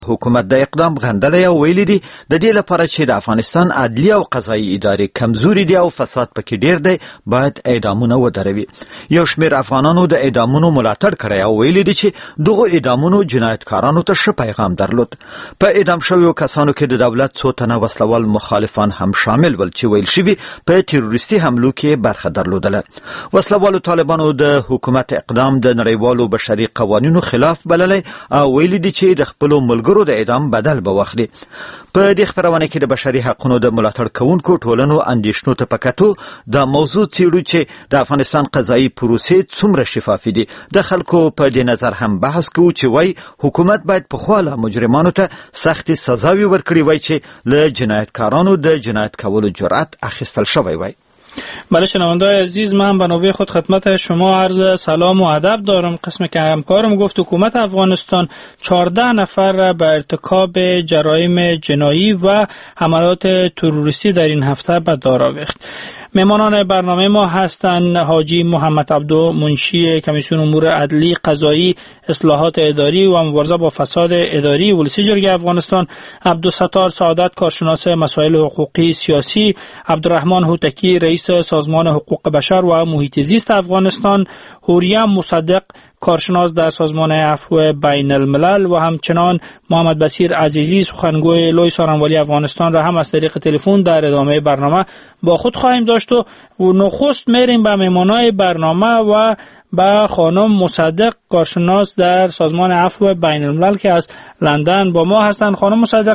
حکومت د اقدام غندلی او ویلي دي د دې لپاره چې د افغانستان عدلی او قضایي ادارې کمزوري دي او فساد پکې ډیر دی باید اعدامونه ودروي. یو شمېر افغانانو د اعدامونو ملاتړ کړی او ویلي دي چې دغه اعدامونو جنایتکارانو ته ښه پیغام درلود. په اعدام شویو کسانو کې د دولت څو تنه وسلوال مخالفان هم شامل ول چې ویل شوي په تروریستي حملو کې برخه درلودله. وسلوالو طالبانو د حکومت اقدام د نړیوالو بشري قوانینو خلاف بللی او ویلي دي چې د خپلو ملګرو د اعدام بدل به واخلي. په دې خبرونه کې د بشري حقوقو د ملاتړ کوونکو ټولنو اندېښنو ته پکاتو د موضوع څېړو چې د افغانستان قضایي پروسې څومره شفافې دي. د خلکو په دې نظر هم بحث کوو چې وای حکومت باید په خواله مجرمانو ته سختې سزاوي ورکړي وای چې له جنایتکارانو د جنایت کولو جرأت اخیستل شوی وای. بله شنونده‌های عزیز، من به نوبه خود خدمت شما عرض سلام و ادب دارم. قسم که همکارم گفت حکومت افغانستان 14 نفر را به ارتکاب جرایم جنایی و حملات تروریستی در این هفته به دار آورد. مهمانان برنامه ما هستند حاجی محمد عبدو منشی کمیسیون امور عدلی قضایی اصلاحات اداری و مبارزه با فساد اداری ولسی جرگه افغانستان، عبدالستار سعادت کارشناس مسائل حقوقی سیاسی، عبدالرحمن هوتکی رئیس سازمان حقوق بشر و محیط زیست افغانستان، هوریم مصدق کارشناس در سازمان عفو بین الملل و همچنان محمد بصیر عزیزی سخنگوی لوی سارنوالی افغانستان را هم از طریق تلفن در ادامه برنامه با خود خواهیم داشت. و نخست میریم به مهمانای برنامه و با خانم مصدق کارشناس در سازمان عفو بین الملل که از لندن با ما هستند. خانم مصدق،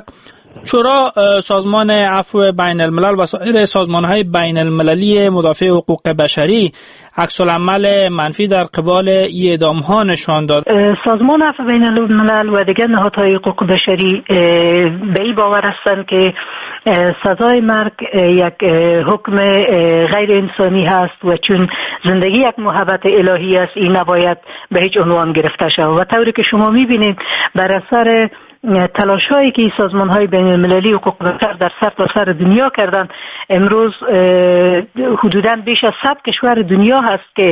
چرا سازمان عفو بین الملل و سایر سازمان‌های بین المللی مدافع حقوق بشری عکس العمل منفی در قبال اعدام‌ها نشان داد؟ سازمان عفو بین الملل و دیگر نهادهای حقوق بشری به این باور هستند که سزای مرگ یک حکم غیر انسانی هست و چون زندگی یک محبت الهی است این نباید به هیچ عنوان گرفته شود. و طوری که شما می‌بینید بر اثر تلاش هایی که سازمان های بین المللی حقوق بشر در سرتاسر دنیا کردند، امروز حدوداً بیش از 100 کشور دنیا هست که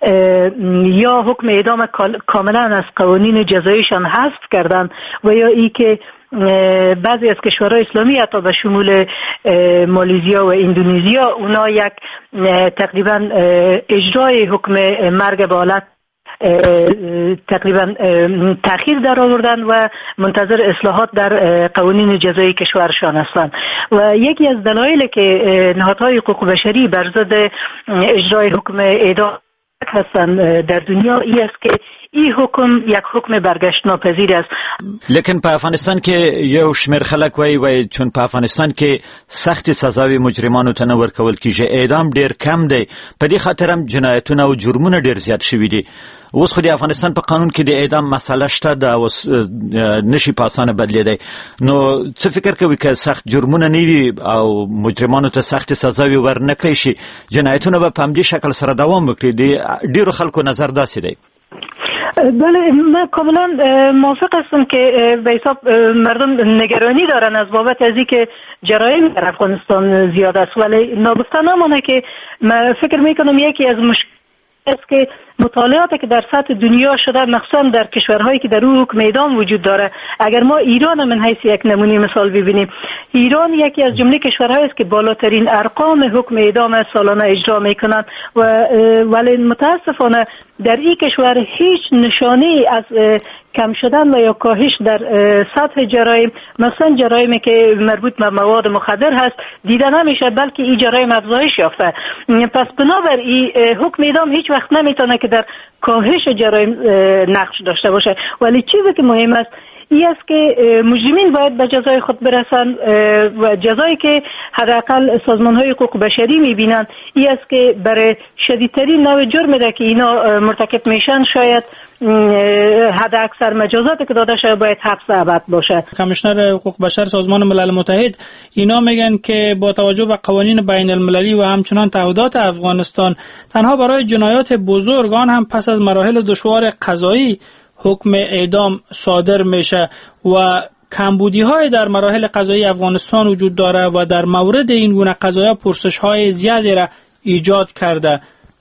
یا حکم اعدام کاملا از قوانین جزاییشان حذف کردند و یا ای که بعضی از کشورهای اسلامی حتی به شمول مالزیا و اندونزیا اونا یک تقریبا اجرای حکم مرگ به حالت تقریبا تأخیر در آوردن و منتظر اصلاحات در قوانین جزایی کشورشان هستند. و یکی از دلایلی که نهادهای حقوق بشری بر ضد اجرای حکم اعدام هستند در دنیا این است که این حکم یک حکم برگشت ناپذیر است. لیکن په افغانستان کې یو شمېر خلک وایي چون په افغانستان کې سخت سزاوي مجرمانو ته نه ورکول کیږي، اعدام ډیر کم دی، په دې خاطر هم جنایتونه او جرمونه ډیر زیات شوي دي. اوس خو د افغانستان په قانون کې د اعدام مسله شته دا اوس نشي په اسانه بدلیدای. نو څه فکر کوي که سخت جرمونه نه وي او مجرمانو ته سخت سزاوي ورنکړي شي جنایتونه به په همدې شکل سره دوام وکړي؟ د ډیرو خلکو نظر داسې دی. بله، من کاملا موافق هستم که به حساب مردم نگرانی دارن از بابت از اینکه جرایم در افغانستان زیاد است، ولی ناگفته نمانه که من فکر میکنم یکی از مشکلات است که مطالعاتی که در سطح دنیا شده مخصوصا در کشورهایی که در اون حکم اعدام وجود داره، اگر ما ایران من حیث یک نمونه مثال ببینیم، ایران یکی از جمله کشورهایی است که بالاترین ارقام حکم اعدام سالانه اجرا میکنند و ولی متاسفانه در این کشور هیچ نشانه از کم شدن و یا کاهش در سطح جرایم، مثلا جرایمی که مربوط به مواد مخدر هست دیده نمیشه، بلکه این جرایم افزایش یافته. پس بنابراین حکم اعدام هیچ وقت نمیتونه که در کاهش جرایم نقش داشته باشه، ولی چیزی که مهم است این است که مجرمین باید به جزای خود برسند و جزایی که حداقل سازمان‌های حقوق بشری می‌بینند این است که برای شدیدترین نوع جرمی که اینا مرتکب میشن شاید حد اکثر مجازاتی که داده شده باید حبس ابد باشه. کمیشنر حقوق بشر سازمان ملل متحد اینا میگن که با توجه به قوانین بین المللی و همچنان تعهدات افغانستان تنها برای جنایات بزرگ آن هم پس از مراحل دشوار قضایی حکم اعدام صادر میشه و کمبودی‌های در مراحل قضایی افغانستان وجود داره و در مورد این گونه قضایا پرسش‌های زیادی را ایجاد کرده.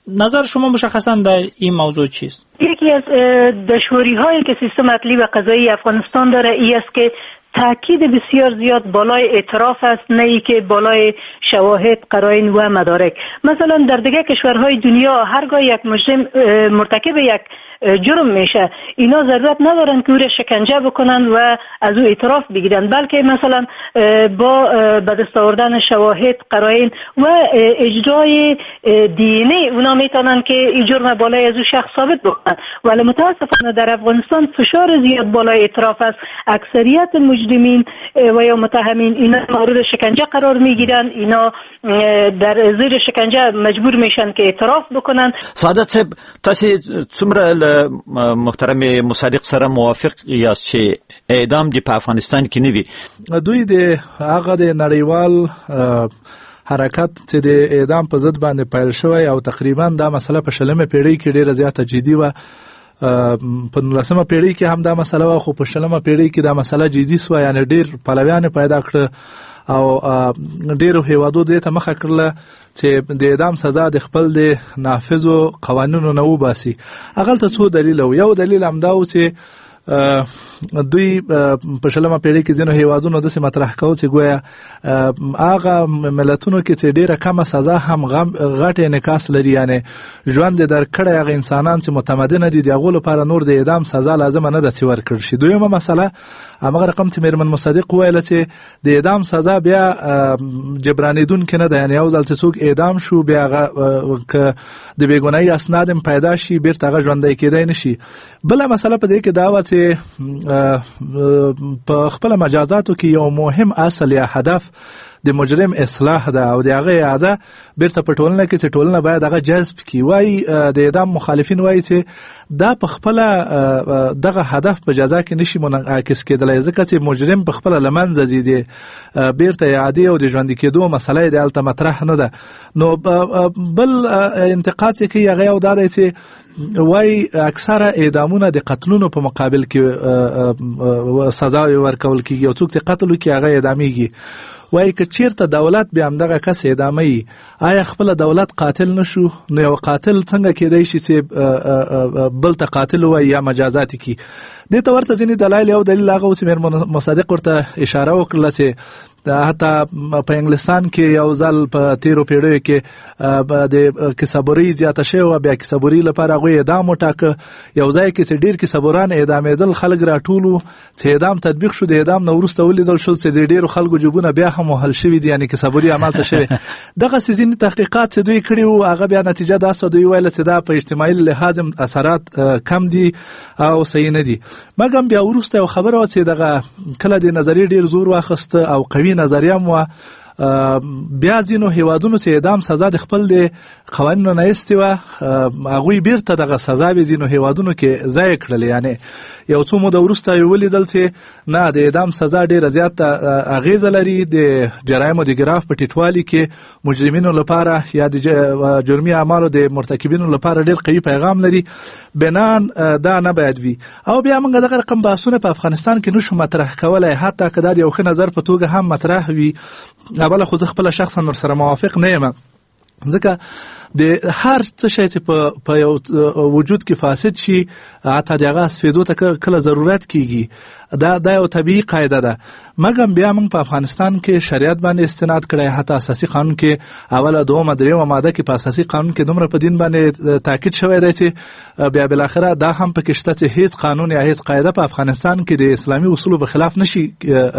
نظر شما مشخصا در این موضوع چیست؟ یکی از دشواری هایی که سیستم عدلی و قضایی افغانستان داره این است که تاکید بسیار زیاد بالای اعتراف است، نه ای که بالای شواهد، قرائن و مدارک. مثلا در دیگه کشورهای دنیا هرگاه یک مجرم مرتکب یک جرم میشه، اینا ضرورت ندارن که او را شکنجه بکنن و از او اعتراف بگیرن، بلکه مثلا با به دست آوردن شواهد، قرائن و اجرای دینی اونا میتونن که این جرم بالای از او شخص ثابت بکنن. ولی متاسفانه در افغانستان فشار زیاد بالای اعتراف است. اکثریت مجرمین و یا متهمین اینا مورد شکنجه قرار میگیرن، اینا در زیر شکنجه مجبور میشن که اعتراف بکنن. سعادت صاحب، تاسو څومره محترم مصدق سره موافق یاست چې اعدام دی په افغانستان کې نه وي؟ دوی د هغه د نړیوال حرکت چې د اعدام په ضد باندې پیل شوی او تقریبا دا مسله په 20مه پیړۍ کې ډیره زیاته جدي و. په 19مه پیړۍ کې هم دا مسله و، خو په 20مه پیړۍ کې دا مسله جدي سو، یعنی ډیر پلویان پیدا کړ او ډیرو هیوادو دې ته مخه کړله چې د اعدام سزا د خپل د نافذو قوانینو نه وباسي. هغه ته څو دلیل او یو دلیل هم دا و چې دوی په 20مه پیړۍ کې ځینو هیوادونو داسې مطرح کوي چې ګویا هغه ملتونو کې چې ډیره کمه سزا هم غټ انعکاس لري، یعنی ژوند در کړی هغه انسانان چې متمدن دي دغه لپاره نور د اعدام سزا لازم نه ده چې ورکړل شي. دویمه مسله هغه رقم چې میرمن مصدق ویل چې د اعدام سزا بیا جبرانیدونکې نه ده، یعنی یو ځل چې څوک اعدام شو بیا هغه د بېګناهۍ اسناد هم پیدا شي بیرته هغه ژوندی کېدی نشي. بله مسله په دې کې دا وه چې په خپل مجازاتو کې یو مهم اصل یا هدف د مجرم اصلاح ده او د هغه اعاده بیرته په ټولنه کې چې ټولنه باید هغه جذب کړي. وایي د اعدام مخالفین وایي چې دا په خپل دغه هدف په جزا کې نشي منعکس کېدلی، ځکه چې مجرم په خپل له منځه ځي، د بیرته اعادې او د ژوندي کېدو مسله یې دلته مطرح نه ده. نو بل انتقاد چې کوي هغه یو دا دی چې وای اکثره اعدامونه د قتلونو په مقابل کې سزا ورکول کیږي، او څوک چې قتل وکړي هغه اعدامیږي. وای که چیرته دولت به همدغه کس اعدامي، آیا خپل دولت قاتل نشو؟ نو یو قاتل څنګه کېدای شي چې بل ته قاتل وای یا مجازات کی؟ دې ته ورته ځینې دلایل، یو دلیل هغه اوس میر مصدق ورته اشاره وکړه چې حتی په انګلستان کې یو ځل په 13 پیړیو کې د کسبوري زیاته شوه، بیا کسبوري لپاره هغوی اعدام وټاکه. یو ځای کې چې ډیر کسبوران اعدامېدل، خلک راټولو چې اعدام تطبیق شو، د اعدام نه وروسته ولیدل شو چې د ډیرو خلکو جیبونه بیا هم وهل شوي دي، یعنی کسبوري عملته شوی. دغه ځینې تحقیقات چې دوی کړي وو هغه بیا نتیجه دا سوه، دوی ویل چې دا په اجتماعي لحاظ اثرات کم دي او صحیح نه دي. مګر بیا وروسته یو خبره وه چې دغه کله د نظریې ډیر زور واخیسته او قوي نظریه مو بیا ځینو هیوادونو چې اعدام سزا د خپل د قوانینو نه ایستې وه، هغوی بیرته دغه سزا به ځینو هیوادونو کې ضایع کړلې. یعنی یو څو موده وروسته یې ولیدل چې نه، د اعدام سزا ډېره زیاته اغیزه لري د جرایمو د ګراف په ټیټوالي کې، مجرمینو لپاره یا د جرمي اعمالو د مرتکبینو لپاره ډېر قوي پیغام لري. بنان دا نه باید وي. او بیا موږ دغه رقم بحثونه په افغانستان کې نشو مطرح کولی، حتی که دا د یو ښه نظر په توګه هم مطرح وي. اوله خو زه خپله شخصا ورسره موافق نه یم، ځکه د هر څه شی چې په یو وجود کې فاسد شي، حتی د هغه سفیدو ته کله ضرورت کیږي، دا یو طبیعي قاعده ده. مګر بیا موږ په افغانستان کې شریعت باندې استناد کړی، حتی اساسي قانون کې اوله، دومه، دریمه ماده کې په اساسي قانون کې دومره په دین باندې تاکید شوی دی چې بیا بالاخره دا هم پکې شته چې هیڅ قانون یا هیڅ قاعده په افغانستان کې د اسلامي اصولو په خلاف نشي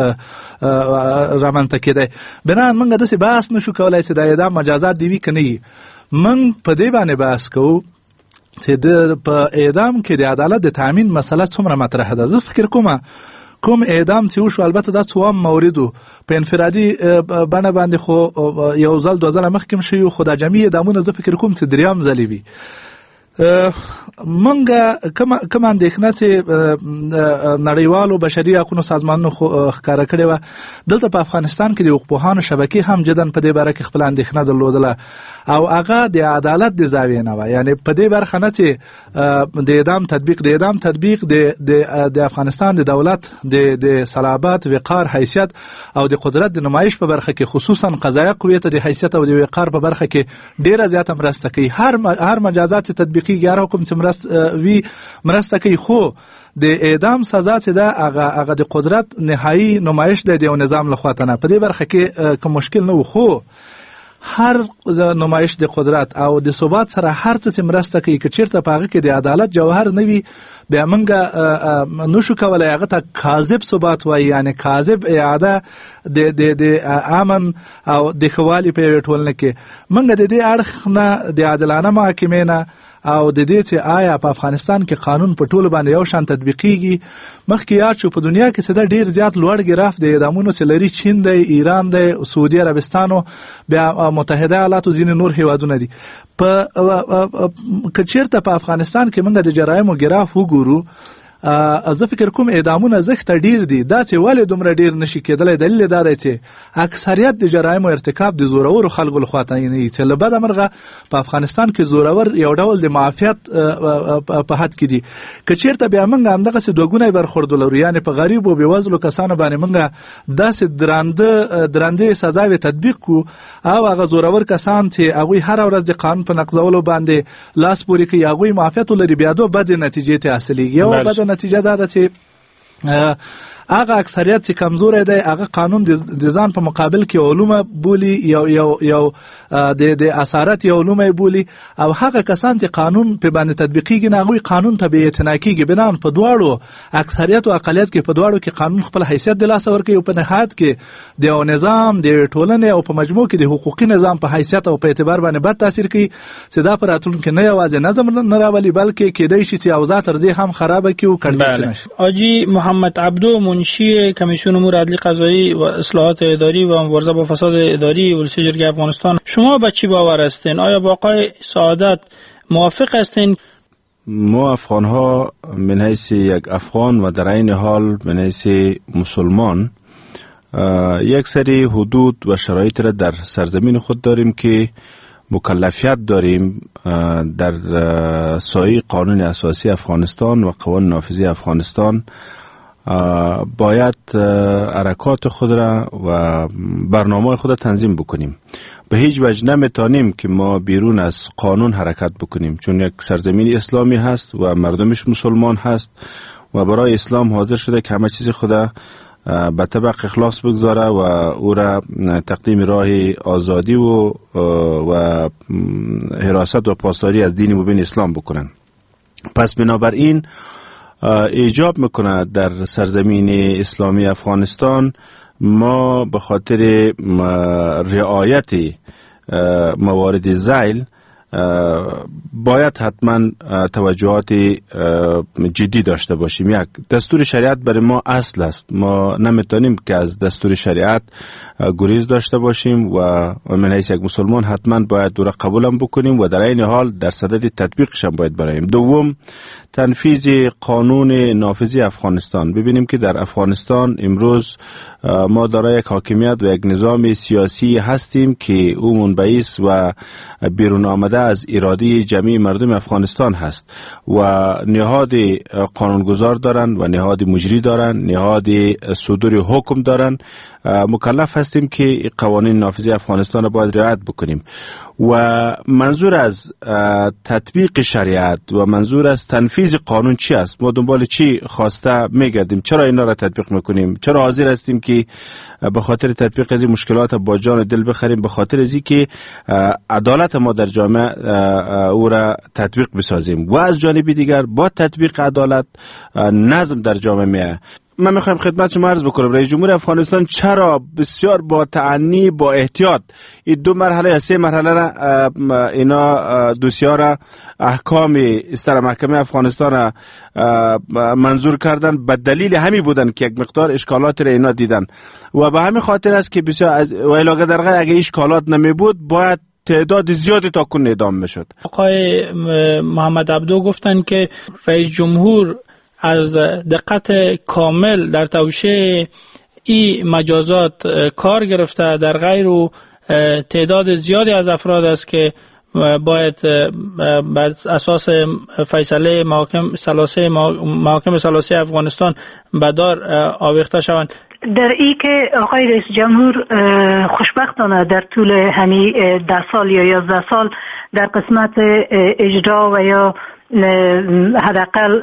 رامنځته کېدی. بنان موږ داسې بحث نشو کولی چې د اعدام مجازات دي وي که نه وي. موږ په دې باندې بحث کوو چې په اعدام کې د عدالت د تامین مسله څومره مطرح ده. زه فکر کوم اعدام چې وشو، البته دا څوام موردو په انفرادي بڼه باندې خو یو ځل 2 ځله مخکې شوي، خو دا جمعي اعدامونه زه فکر کوم چې 3م ځلې وي. منګه کوم اندېښنه چې نړیوالو بشري حقوقو سازمانونو ښکاره کړې وه، دلته په افغانستان کې د حقوقپوهانو شبکې هم جدن په دې باره کې خپله اندېښنه درلودله او هغه د عدالت د زاویې نه وه. یعنې په دې برخه نه چې د اعدام تطبیق د افغانستان د دولت د صلابت، وقار، حیثیت او د قدرت د نمایش په برخه کې، خصوصا قضایه قوې ته د حیثیت او د وقار په برخه کې ډیره زیاته مرسته کوي. هر مجازات چې تطبیقیږي، هر حکم چې مرسته کوي، خو د اعدام سزا چې ده هغه د قدرت نهایی نمایش دی د یو نظام لخوا ته نه. په دې برخه کې کوم مشکل نه و، خو هر نمایش د قدرت او د ثبات سره هر څه چې مرسته کوي، که چیرته په هغه کې د عدالت جوهر نه وي، بیا موږ نشو کولی هغه ته کاذب ثبات وایي، یعنی کاذب اعاده د امن او د ښه والي په یوې ټولنه کې. موږ د دې اړخ نه د عادلانه محاکمې نه او د دې چې آیا په افغانستان کې قانون په ټولو باندې یو شان تطبیقیږي، مخکې یاد شو په دنیا کې څه ډیر زیات لوړ ګراف د اعدامونو چې لري چین دی، ایران دی، سعودي عربستان او بیا متحده ایالات او ځینې نور هیوادونه دي. که چیرته په افغانستان کې موږ د جرایمو ګراف وګورو، زه فکر کوم اعدامونه زښته ډیر دي. دا چې ولې دومره ډیر نشي کېدلی، دلیل دا دی چې اکثریت د جرایمو ارتکاب د زورورو خلکو لخوا ته نه وي، چې له بده مرغه په افغانستان کې زورور یو ډول د معافیت په حد کې دي. که چیرته بیا موږ همدغسې دوه ګونی برخورد ولرو، یعنې په غریبو بېوزلو کسانو باندې موږ داسې درندې سزاوې تطبیق کړو او هغه زورور کسان چې هغوی هره ورځ د قانون په نقضولو باندې لاس پورې کوي، هغوی معافیت ولري، بیا دوه بدې نتیجې ته حاصلېږي. یو بده نتیجه دا ده چې هغه اکثریت چې کمزوری دی، هغه قانون د ځان په مقابل کې علومه بولي، یو د اسارت یو علومه بولي، او هغه کسان چې قانون په باندې تطبیقیږي نه، هغوی قانون ته بېاعتنا کېږي. بنان په دواړو اکثریت او اقلیت کې په دواړو کې قانون خپل حیثیت د لاسه ورکوي او په نهایت کې د یو نظام، د ټولنې او په مجموع کې د حقوقي نظام په حیثیت او په اعتبار باندې بد تاثیر کوي، چې دا په راتلونکي نه یوازې نظم نه راولي، بلکې کېدای شي چې اوضاع تر دې هم خرابه کړي او کړکېچ نشي. حاجی محمد عبدو، منشی کمیسیون امور عدلی قضایی و اصلاحات اداری و مبارزه با فساد اداری ولسی جرگه افغانستان، شما به چی باور هستین؟ آیا با آقای سعادت موافق هستین؟ ما افغان ها من حیث یک افغان و در این حال من حیث مسلمان یک سری حدود و شرایط را در سرزمین خود داریم که مکلفیت داریم در سایه قانون اساسی افغانستان و قوانین نافذه افغانستان باید حرکات خود را و برنامه خود را تنظیم بکنیم. به هیچ وجه نمیتونیم که ما بیرون از قانون حرکت بکنیم، چون یک سرزمین اسلامی هست و مردمش مسلمان هست و برای اسلام حاضر شده که همه چیز خود به طبق اخلاص بگذاره و او را تقدیم راه آزادی و حراست و پاسداری از دین مبین اسلام بکنن. پس بنابراین ایجاب میکنه در سرزمین اسلامی افغانستان ما به خاطر رعایت موارد ذیل باید حتما توجهات جدی داشته باشیم. یک، دستور شریعت برای ما اصل است، ما نمیتونیم که از دستور شریعت گریز داشته باشیم و من حیث یک مسلمان حتما باید دو را قبولم بکنیم و در این حال در صدد تطبیقش هم باید برایم. دوم، تنفیذ قانون نافذی افغانستان. ببینیم که در افغانستان امروز ما دارای یک حاکمیت و یک نظام سیاسی هستیم که او منبعث و بیرون آمده از اراده جمعی مردم افغانستان هست و نهاد قانونگذار دارن و نهاد مجری دارن، نهاد صدور حکم دارن. مکلف هستیم که قوانین نافذه افغانستان را باید رعایت بکنیم و منظور از تطبیق شریعت و منظور از تنفیذ قانون چی است؟ ما دنبال چی خواسته میگردیم؟ چرا اینا را تطبیق میکنیم؟ چرا حاضر هستیم که به خاطر تطبیق از این مشکلات با جان و دل بخریم؟ به خاطر از اینکه عدالت ما در جامعه او را تطبیق بسازیم و از جانب دیگر با تطبیق عدالت نظم در جامعه میه. من میخوایم خدمت شما عرض بکنم رئیس جمهور افغانستان چرا بسیار با تعنی، با احتیاط این دو مرحله یا سه مرحله را اینا دوسیار احکام استر محکمه افغانستان را منظور کردن به دلیل همی بودن که یک مقدار اشکالات را اینا دیدن و به همین خاطر است که بسیار از ویلاگه در غیر اگه اشکالات نمی بود باید تعداد زیادی تاکنون اعدام میشد. آقای محمد عبدو گفتن که رئیس جمهور از دقت کامل در توشه این مجازات کار گرفته، در غیر و تعداد زیادی از افراد است که باید بر اساس فیصله محاکم ثلاثی افغانستان به دار آویخته شوند. در ای که آقای رئیس جمهور خوشبختانه در طول همین 10 سال یا 11 سال در قسمت اجرا و یا حداقل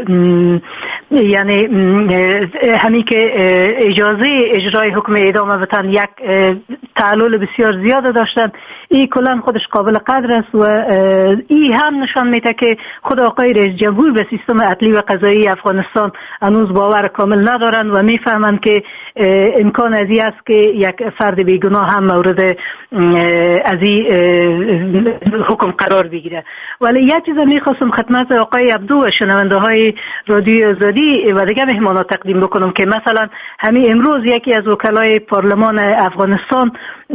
یعنی همین که اجازه اجرای حکم اعدام بتن یک تعلل بسیار زیاد داشتن، این کلا خودش قابل قدر است و این هم نشان میده که خود آقای رئیس جمهور به سیستم عدلی و قضایی افغانستان هنوز باور کامل ندارن و میفهمند که امکان از این است که یک فرد بیگناه هم مورد از این حکم قرار بگیره. ولی یک چیز میخواستم خدمت آقای عبدو و شنونده های رادیو آزادی و دیگه مهمانان تقدیم بکنم که مثلا همین امروز یکی از وکلای پارلمان افغانستان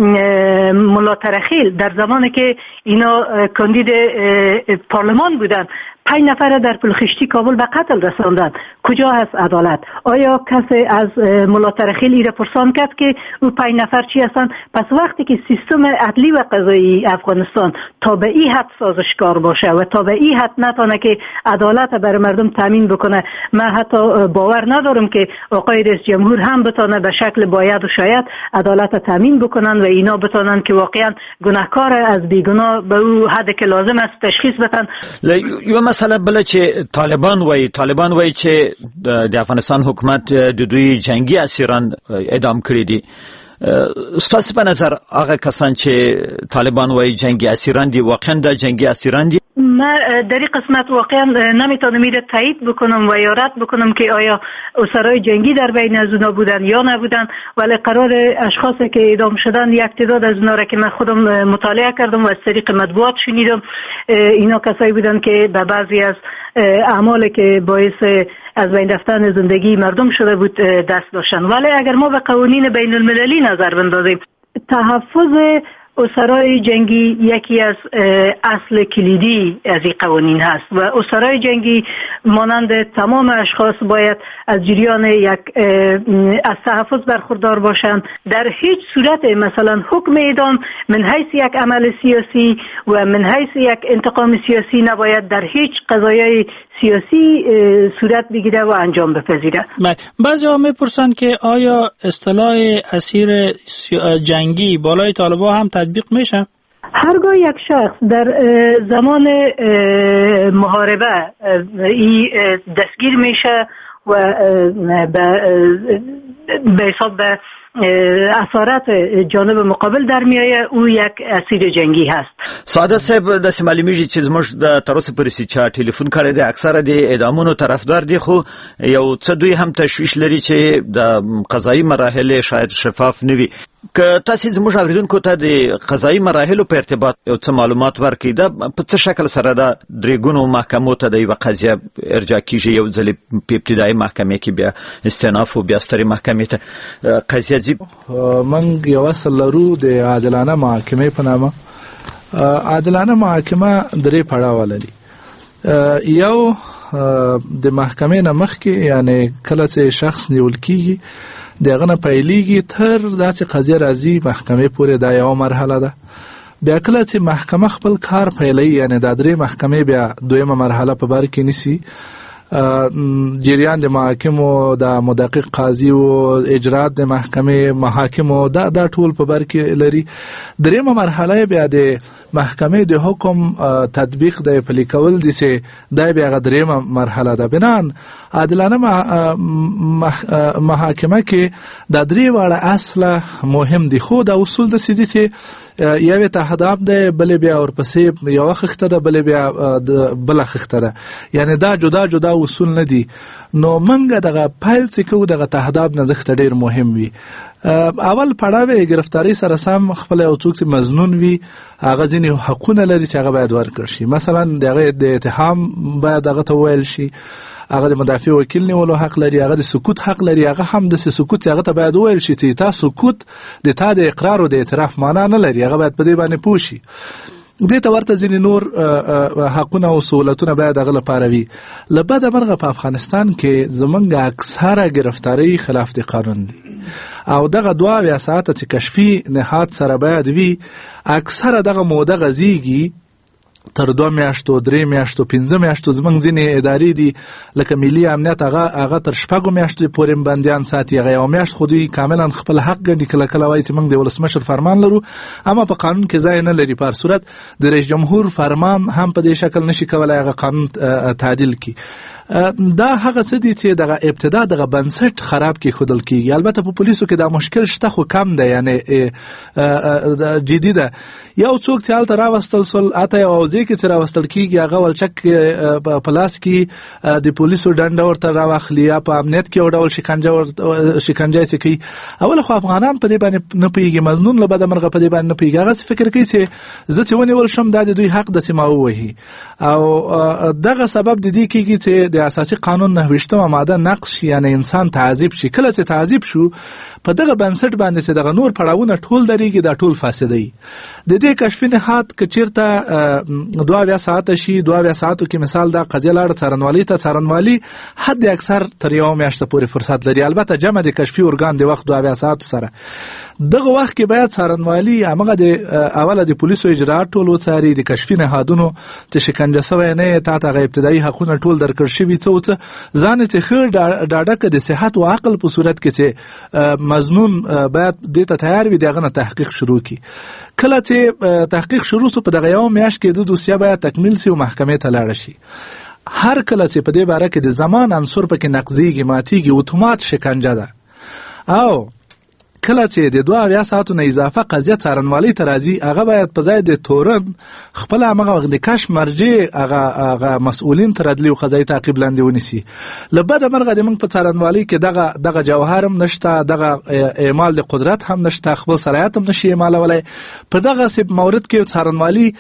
ملا ترخیل در زمانی که اینا کاندید پارلمان بودن 5 نفر در پلخشتی کابل به قتل رساندند. کجا هست عدالت؟ آیا کسی از ملا ترخیل ایره پرسان کرد که او 5 نفر چی هستند؟ پس وقتی که سیستم عدلی و قضایی افغانستان تا به این حد سازشکار باشه و تا به این حد نتونه که عدالت برای مردم تامین بکنه، من حتی باور ندارم که آقای رئیس جمهور هم بتونه به شکل باید و شاید عدالت تامین بکنن و اینا بتونن که واقعا گناهکار از بیگناه به او حد که لازم است تشخیص بدن. مثلا بله چې طالبان وایي چې د افغانستان حکومت د دوی جنگي اسیران اعدام کړي دي. ستاسو په نظر هغه کسان چې طالبان وایي جنگي اسیران دي واقعا د جنگي اسیران دي؟ من در این قسمت واقعا نمیتونم ایره تایید بکنم و یا رد بکنم که آیا اسرای جنگی در بین از اونا بودن یا نبودن، ولی قرار اشخاصی که اعدام شدن یک تعداد از اونا را که من خودم مطالعه کردم و از طریق مطبوعات شنیدم، اینا کسایی بودن که به بعضی از اعمالی که باعث از بین رفتن زندگی مردم شده بود دست داشتن. ولی اگر ما به قوانین بین المللی نظر بندازیم، تحفظ اسرای جنگی یکی از اصل کلیدی از این قوانین هست و اسرای جنگی مانند تمام اشخاص باید از جریان از تحفظ برخوردار باشند. در هیچ صورت مثلا حکم اعدام من حیث یک عمل سیاسی و من حیث یک انتقام سیاسی نباید در هیچ قضایای سیاسی صورت بگیره و انجام بپذیره. بعضی ها میپرسند که آیا اصطلاح اسیر جنگی بالای طالبان هم تطبیق میشه؟ هرگاه یک شخص در زمان محاربه دستگیر میشه و به حساب به اسارت جانب مقابل در میایه، او یک اسیر جنگی هست. سعادت صاحب داسې معلومیږي چې زموږ د تر اوسه پورې چې چا ټلیفون کړی دی اکثره د اعدامونو طرفدار دي، خو یو څه دوی هم تشویش لري چې د قضایي مراحل شاید شفاف نه وي. که تاسو زموږ اوریدونکو ته د قضایي مراحلو په ارتباط یو څه معلومات ورکړئ، دا په څه شکل سره د درې ګونو محکمو ته د یوه قضیه ارجاع کیږي؟ یو ځل په ابتدایي محکمې کې بیا استئناف او بیا سترې محکمې ته قضیه ځي. من یو اصل لرو د عادلانه محاکمې په نامه. عادلانه محاکمه درې پړاوه لري. یو د محکمې نه مخکې، یعنی کله چې شخص نیول کیږي دغه نه پیلېږي تر دا چې قضیه راځي محکمې پورې، دا یو مرحله ده. بیا کله چې محکمه خپل کار پیلوي، یعنی دا درې محکمې بیا دویمه مرحله په بر کې نیسي، جریان د محاکمو، د مدقق قاضي او اجرات د محکمې محاکمو، دا ټول په بر کې لري. دریمه مرحله بیا د محکمې د حکم تطبیق د پلي کول دي چې دا بیا دریمه مرحله ده. بنان عادلانه محاکمه کې د درې واړه اصله مهم دي، خو د اصول د سيدي چې یو تهداب ده، بل بیا ورپسې یو خخته ده، بل بیا بل خخته ده، یعنی دا جدا جدا اصول نه دي. نو منګه دغه پایل چې کو دغه تهداب نه ځخته ډیر مهم وي. اول پړاوی گرفتاری سره سم خپل او څوک چې مظنون وي هغه ځینې حقونه لري چې هغه باید ورکړي شي. مثلا دغه د اتهام باید هغه ته ویل شي، هغه د مدافع وکیل نیولو حق لري، هغه د سکوت حق لري، هغه هم د سکوت هغه ته باید وویل شي چې تا سکوت د تا د اقرار او د اعتراف معنا نه لري، هغه باید په دې باندې پوه شي. دې ته ورته ځینې نور حقونه او سهولتونه باید هغه لپاره وي. له بده مرغه په افغانستان کې زمونږ اکثره گرفتاری خلاف د قانون دي او دغه 2 ساعته چې کشفي نهاد سره باید وي، اکثره دغه موده غزيږي تر 2 میاشتو 3 میاشتو 5 میاشتو. زمونږ ځینې ادارې دي لکه ملي امنیت هغه تر 6 میاشتو پورې بندیان ساتي، هغه یو میاشت خو دوی کاملا خپل حق ګڼي. کله کله وایي چې موږ د ولسمشر فرمان لرو اما په قانون کې ځای نه لري، په هر صورت د رئیس جمهور فرمان هم په دې شکل نشي کولای هغه قانون تعدیل کړي. دا هغه څه دي چې دغه ابتدا دغه بنسټ خراب کې خودل کیږي. البته په پولیسو کې دا مشکل شته خو کم ده، یعنی جدي ده. یو څوک چې حالت راوستل سول اته او ځکه چې راوستل کیږي هغه ولچک په لاس کې د پولیسو ډنډ ورته راوخلی یا په امنیت کې وډول شکنجه چې کوي. اول خو افغانان په دې باندې نه پیږي، مظنون له بده مرغه په دې باندې نه پیږي. هغه فکر کوي چې زه چې ونیول شم دا د دوی حق د سماو وهي او دغه سبب د دې کېږي چې د اساسي قانون 9 ماده نقش یعنی انسان تعذيب شي. کله چې تعذيب شو په دغه بنسټ باندې چې دغه نور پړاوونه ټول درېږي دا ټول فاسدي. د دې کشفي نهاد کچیرته 2 ساعت شي 2 ساعتو کې مثال دا قضیه لاړ څارنوالي ته، څارنوالي حد اکثر تر یو میاشت پورې فرصت لري. البته جمع د کشفي ارګان د وخت 2 ساعت سره دغه وخت کې باید څارنوالي هغه د اوله د پولیسو اجراءات ټول وڅاري، د کشفي نهادونو چې شکنجه شوی نه تا ته ابتدایي حقونه ټول درکړ شوي څه ځان ته خیر ډاډه د صحت او عقل په صورت کې چې مظنون باید د ته تیار وي دغه تحقیق شروع کی. کله چې تحقیق شروع سو په دغه یو میاشت کې د دوسیه باید تکمیل شي او محکمې ته لاړ شي. هر کله چې په دې باره کې د زمان عنصر پکې نقضيږي ماتيږي اتومات شکنجه ده. او کله چې د 2 ساعتو نه اضافه قضیه څارنوالي ته راځي هغه باید په ځای د تورن خپل هغه د کش مرجع هغه مسؤلین تر عدلي او قضایي تعقیب لاندې ونیسي. لبده مرغه د موږ په څارنوالي کې دغه جوهر هم نشته، دغه اعمال د قدرت هم نشته، خپل صلاحیت هم نشي اعمالولای. په دغه سب مورد کې څارنوالي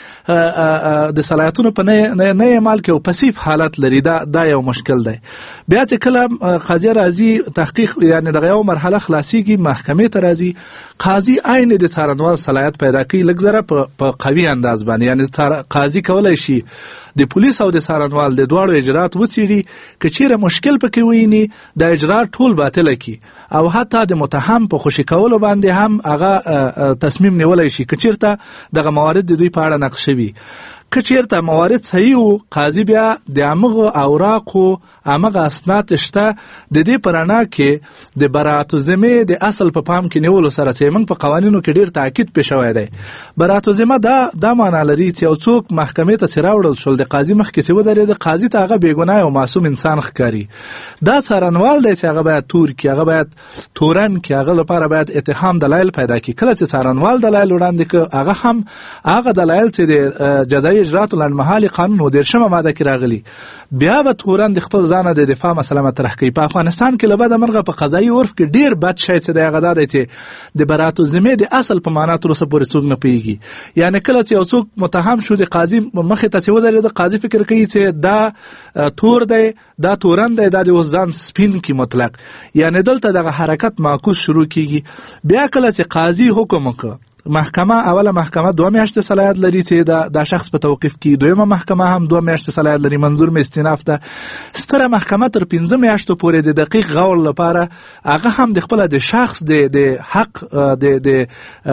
د صلاحیتونو په نه اعمال کې او پسیف حالت لري. دا یو مشکل دی. بیا چې کله قضیه راځي تحقیق یعنی دغه یو مرحله خلاصيږي محکمې ترازی قاضي عین د څارنوال صلاحیت پیدا کوي لږ زره په قوي انداز باندې، یعنی قاضي کولای شي د پولیس او د څارنوال د دواړو اجرات وڅېړي، کچېره مشکل پکې ویني د اجرات ټول باطل کی او حتی د متهم په خوشی کولو باندې هم هغه تصمیم نیولای شي کچېرته دغه موارد د دوی په اړه نقشه وي. کچېرته موارد صحیح او قاضي بیا د امغه اوراق او امغه اسناد شته د دې پرانا کې د برات الذمه د اصل په پام کې نیولو سره چې موږ په قوانینو کې ډیر تاکید پېښوي دی. برات الذمه دا معنی لري چې یو څوک محکمې ته سراوړل شول د قاضي مخ کې څه ودرې د قاضي ته هغه بیګناه او معصوم انسان ښکاری. دا څارنوال دی چې هغه باید تور کې هغه باید تورن کې هغه لپاره باید اتهام دلایل پیدا کړي. کله چې څارنوال دلایل وړاندې کړي هغه هم هغه دلایل چې د جزایي اجرات لنمحالي قانون و 13 ماده کې راغلي بیا به تورن د خپل ځان د دفاع مسله مطرح کوي. په افغانستان کې لبده مرغه په قضایي عرف کې ډیر بد شی چې د غدا دی چې د برات الذمه د اصل په معنا تر اوسه پورې څوک نه پیږي. یعنی کله چې یو څوک متهم شو د قاضي مخه ته ودرې د قاضي فکر کوي چې دا تور دی دا تورن دی دا د وزن سپین کی مطلق، یعنی دلته دغه حرکت معکوس شروع کیږي. بیا کله چې قاضي حکم وکړي محکمه اوله محکمه 2 میاشتې صلاحیت لري چې دا شخص په توقیف کې، دویمه محکمه هم 2 میاشتې صلاحیت لري منظور می استئناف ده. ستره محکمه تر 15 میاشتو پورې د دقیق غور لپاره هغه هم د خپل د شخص د حق د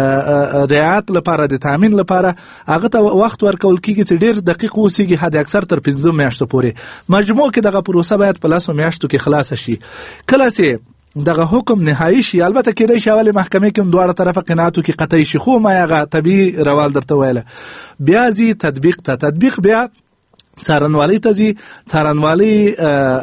رعایت لپاره د تامین لپاره هغه ته وخت ورکول کیږي چې ډیر دقیق اوسېږي حد اکثر تر 15 میاشتو پورې. مجموع کې دغه پروسه باید په 10 میاشتو کې خلاص شي. کله چې دغه حکم نهایی شي البته کېدای شي اوله محکمې کې دواړه طرفه قناعت کې قطعي شي، خو ما هغه طبيعي روال درته ویله بیا زی تطبیق بیا څارنوالي ته زی څارنوالي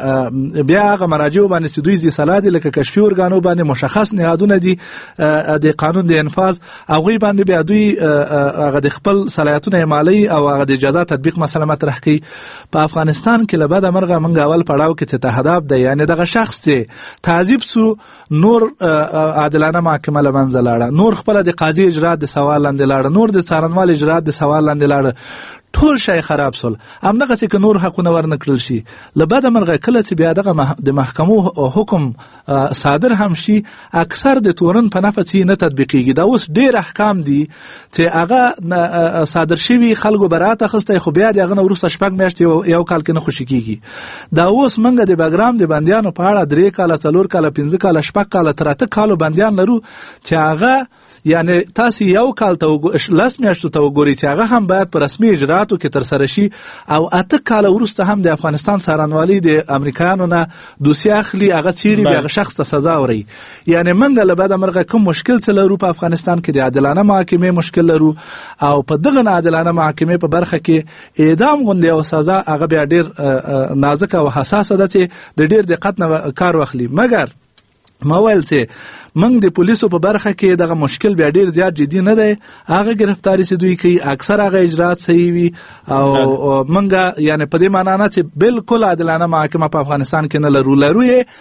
بیا هغه مراجع باندې چې دوی زی صلاح دي لکه کشفي ارګانو باندې مشخص نهادونه دي د قانون د انفاذ هغه باندې بیا دوی هغه د خپل صلاحیتونه مالی او هغه د جزا تطبیق مسله مطرح کوي. په افغانستان کې لبده مرغه منګ اول پړاو کې چې تهداب دی، یعنی دغه شخص چې تعذيب سو نور عادلانه محکمه له منځه لاړه، نور خپله د قاضي اجرات د سوال لاندې لاړه، نور د څارنوال اجرات د سوال لاندې لاړه، ټول شی خراب سول. همدغسې که نور حقونه ورنه کړل شي، له بده مرغه کله چې بیا دغه د محکمو حکم صادر هم شي، اکثر د تورن په نفع نه تطبیقیږي. دا اوس ډېر احکام دي چې هغه صادر شوي، خلکو برات اخیستی، خو بیا د هغه نه وروسته 6 میاشتې یو کال کې نه خوشي کیږي. دا اوس موږ د بګرام د بندیانو په اړه 3 کاله 4 کاله 5 کاله 6 کاله تر 8 کالو بندیان لرو چې هغه یعنی تاسو یو کال ته 10 میاشتو ته وګورئ چې هغه هم باید په رسمي اجراتو کې تر سره شي، او 8 کاله وروسته هم د افغانستان څارنوالي د امریکایانو نه دوسیه اخلي، هغه چیرې بیا هغه شخص ته سزا وري. یعنی موږ له بده مرغه کوم مشکل څه لرو په افغانستان کې، د عادلانه محاکمې مشکل لرو، او په دغه عادلانه محاکمې په برخه کې اعدام غوندې او سزا هغه بیا ډېر نازک او حساسه ده چې د ډېر دقت نه کار واخلي. مګر ما ویل چې موږ د پولیسو په برخه کې دغه مشکل بیا ډیر زیات جدي نه دی، هغه گرفتاری چې دوی کوي اکثر هغه اجرات صحیح وي، او موږ یعنی په دې معنا نه چې بالکل عادلانه محاکمه په افغانستان کې نه لرو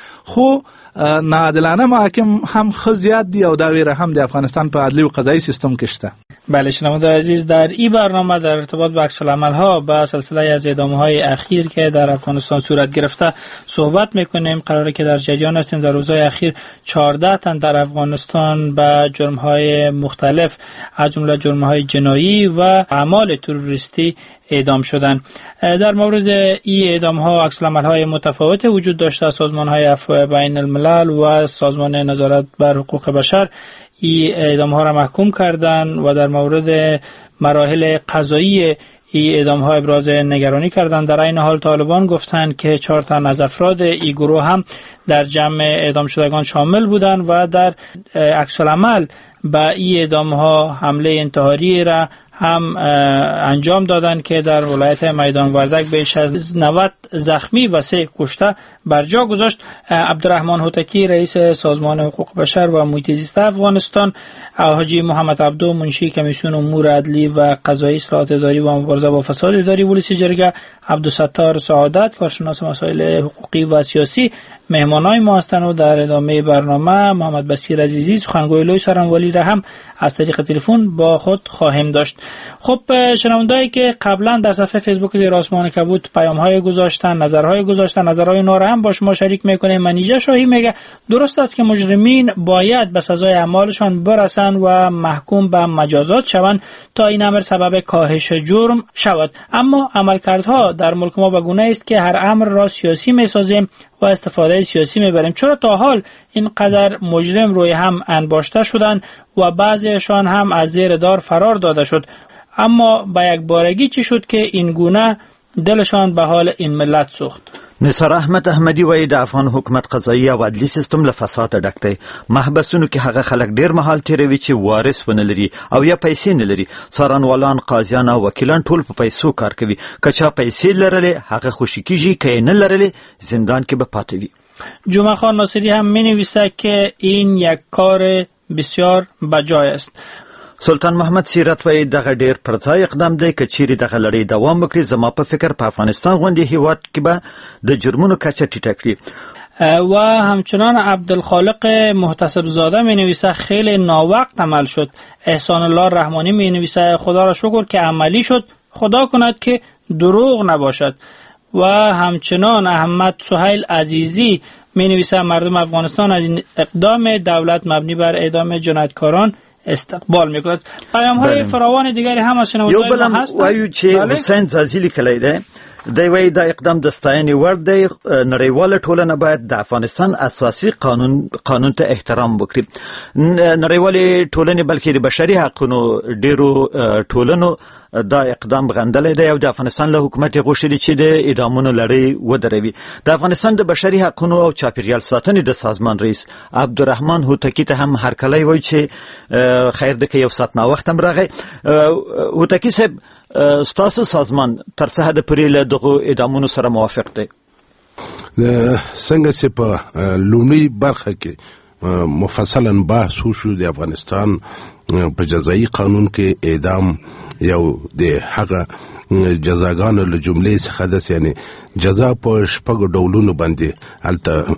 خو ناعادلانه محاکم هم خو زیات دي، او دا ویره هم د افغانستان په عدلی و قضایی سیستم کې شته. بله شنونده عزیز، در این برنامه در ارتباط با عکس‌العمل‌ها با سلسله از اعدام‌های اخیر که در افغانستان صورت گرفته صحبت می‌کنیم. قراره که در جریان هستیم. در روزهای اخیر 14 تن در افغانستان به جرم‌های مختلف از جمله جرم‌های جنایی و اعمال تروریستی اعدام شدند. در مورد این اعدام‌ها عکس‌العمل‌های متفاوت وجود داشته. سازمان‌های عفو بین الملل و سازمان نظارت بر حقوق بشر این اعدام‌ها را محکوم کردند و در مورد مراحل قضایی این اعدام‌ها ابراز نگرانی کردند. در این حال طالبان گفتند که 4 تن از افراد این گروه هم در جمع اعدام شدگان شامل بودند و در عکس‌العمل به این اعدام‌ها حمله انتحاری را هم انجام دادند که در ولایت میدان وردک بیش از 90 زخمی و 3 کشته بر جا گذاشت. عبدالرحمن هوتکی رئیس سازمان حقوق بشر و محیط زیست افغانستان، حاجی محمد عبدو منشی کمیسیون امور عدلی و قضایی اصلاحات اداری و مبارزه با فساد اداری ولسی جرگه، عبدالستار سعادت کارشناس مسائل حقوقی و سیاسی مهمانای ما هستند و در ادامه برنامه محمد بصیر عزیزی سخنگوی لوی سارنوالی را هم از طریق تلفن با خود خواهیم داشت. خب شنوندهایی که قبلا در صفحه فیسبوک زیر آسمان کبوت پیام‌های گذاشتن، نظرهای گذاشتن، نظرهای اونا را هم با شما شریک میکنیم. منیجه شاهی میگه درست است که مجرمین باید به سزای اعمالشان برسند و محکوم به مجازات شوند تا این امر سبب کاهش جرم شود، اما عملکردها در ملک ما به گونه است که هر امر را سیاسی میسازیم و استفاده سیاسی میبریم. چرا تا حال اینقدر مجرم روی هم انباشته شدند و بعضیشان هم از زیر دار فرار داده شد، اما به یک بارگی چی شد که این گونه دلشان به حال این ملت سوخت؟ نثار احمد احمدی وایي د افغان حکومت قضایي او عدلي سیستم له فساده ډک دی. محبسونو کې هغه خلک ډیر مهال تیروي چې وارث ونه لري او یا پیسې نه لري. څارنوالان، قاضیان او وکیلان ټول په پیسو کار کوي. که چا پیسې لرلې هغه خوشي کیږي، که یې نه لرلې زندان کې به پاتې وي. جمعه خان ناصری هم می نویسه که این یک کار بسیار بجای است. سلطان محمد سیرت وایي دغه ډیر پر ځای اقدام دی. که چیرې دغه لړۍ دوام وکړي زما په فکر په افغانستان غوندې هیواد کې به د جرمونو کچه ټیټه کړي. و همچنان عبدالخالق محتسب زاده می نویسه خیلی ناوقت عمل شد. احسان الله رحمانی می نویسه خدا را شکر که عملی شد، خدا کند که دروغ نباشد. و همچنان احمد سهیل عزیزی می نویسه مردم افغانستان از این اقدام دولت مبنی بر اعدام جنایتکاران استقبال میکند. پیام‌های فراوان دیگری هم از شنوندگان ما هست. وایو چې حسین زازی لیکلی دی، دی وایي دا اقدام د ستاینې وړ دی. نړیواله ټولنه باید د افغانستان اساسي قانون ته احترام وکړي. نړیوالې ټولنې بلکې د بشري حقونو ډیرو ټولنو دا اقدام غندلی دی او د افغانستان له حکومت غوښتي چې د اعدامونو لړۍ ودروي. د افغانستان د بشري حقونو او چاپیریال ساتنې د سازمان رئیس عبدالرحمن هوتکی ته هم هرکلی وایي چې خیر دی که یو ساعت ناوخت هم راغی. هوتکی صاحب، ستاسو سازمان تر څه حده پورې له دغو اعدامونو سره موافق دی؟ څنګه چې په لومړۍ برخه کې مفصلا بحث وشو د افغانستان په جزایي قانون کې اعدام یو د هغه جزاګانو له جملې څخه د یعنی جزا په شپږ ډولونو باندې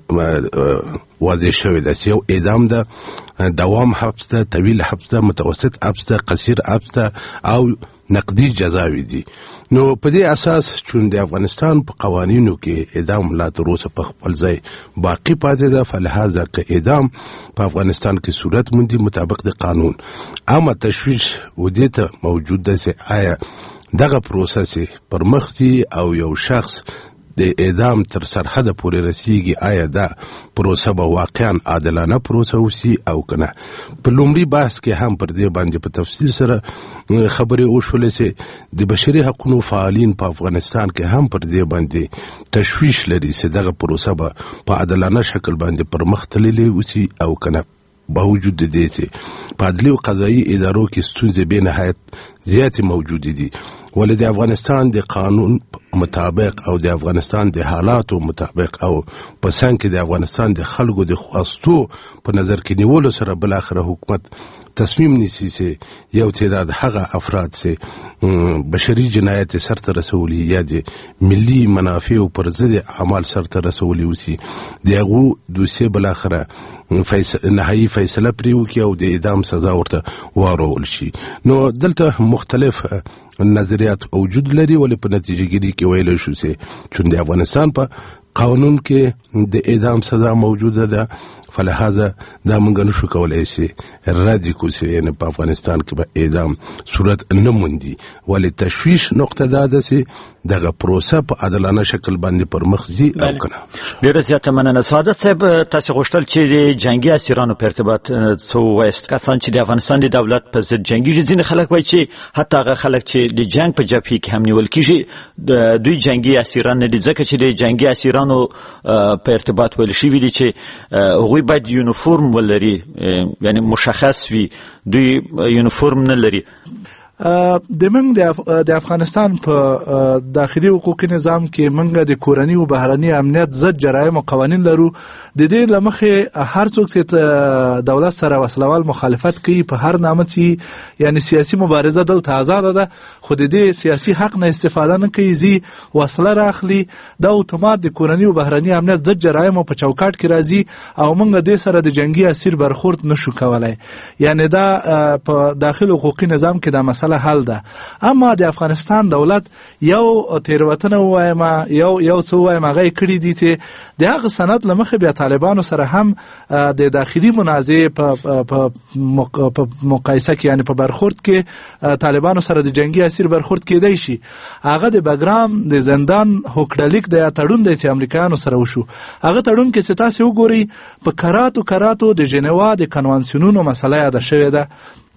الته واضح شوی ده. یو اعدام ده، دوام حبس ده، طویل حبس ده، متوسط حبس ده، قصیر حبس ده او نقدي جزاوي دي. نو په دې اساس چې د افغانستان په قوانینو کې اعدام لا تر اوسه په خپل ځای باقی پاتې ده، فلهذا که اعدام په افغانستان کې صورت موندي مطابق د قانون اما تشویش ودې ته موجود ده چې آیا دغه پروسس پر مخ ځي او یو شخص د اعدام تر سرحد پورې رسیږي، آیا دا پروسه به واقعا عادلانه پروسه وسی او کنه. په لومړي بحث کې هم پر دې باندې په تفصیل سره خبرې وشولې چې د بشري حقوقو فعالین په افغانستان کې هم پر دې باندې تشویش لري چې دغه پروسه به په عادلانه شکل باندې پر مخ تللې وسی او کنه. باوجود د دې چې په عدلي او قضایي ادارو کې ستونزې به نهایت زیاتې موجود دي، ولې د افغانستان د قانون مطابق او د افغانستان د حالاتو مطابق او په څنګ کې د افغانستان د خلکو د خواستو په نظر کې نیولو سره بل اخر حکومت تصمیم نیسي چې یو تعداد هغه افراد چې بشري جنایت سرته رسولي یا د ملي منافع پر ضد اعمال سرته رسولي وسی دغه دوسیه بل اخر نهایی فیصله پرې وکړي او د اعدام سزا ورته وارول شي. نو دلته مختلف نظریات وجود لري، ولې په نتیجه کې کې ویل شو چې د افغانستان په قانون کې د اعدام سزا موجوده ده، فلهذا دا مونږ نشو کولای شي رد کړو چې یعنی په افغانستان کې به اعدام صورت نه موندي، ولې تشویش نقطه ده چې دغه پروسه په عادلانه شکل باندې پر مخ ځي او کنه. ډیره زیاته مننه سعادت صاحب. تاسو غوښتل چې د جنگي اسیرانو په ارتباط څه وایست؟ کسان چې د افغانستان د دولت په ضد جنگي ځینې خلک وایي چې حتی هغه خلک چې د جنگ په جبهه کې هم نیول کیږي دوی جنگي اسیران نه دي، ځکه چې د جنگي اسیرانو په ارتباط ویل شوی دي چې هغوی باید یونیفورم ولري، یعنی مشخص وي، دوی یونیفورم نه لري. د منګ د افغانستان په داخلي حقوقي نظام کې منګ د کورنی او بهرنی امنیت ضد جرایم او قوانین لرو. د دې لمخه هر څوک چې دولت سره وسلوال مخالفت کوي په هر نامه چې یعنی سیاسي مبارزه دلته آزاد ده، خو د دې سیاسي حق نه استفاده نه کوي، زی وسله راخلي دا اتومات د کورنی او بهرنی امنیت ضد جرایم په چوکاټ کې راځي او منګ د سره د جنگي اسیر برخورد نشو کولای. یعنی دا په داخلي حقوقي نظام کې دا حل ده. اما د افغانستان دولت یو تیروتنه وایما یو څه وایما غي کړی دي چې د هغه سند لمخه بیا طالبانو سره هم د داخلي منازعه په مقایسه کې یعنی په برخورد کې طالبانو سره د جنگي اسیر برخورد کېدای شي. هغه د بګرام د زندان هوکړلیک د تړون د امریکایانو سره وشو. هغه تړون کې چې تاسو وګورئ په کراتو د جنیوا د کنوانسیونونو مسله یاد شوې ده،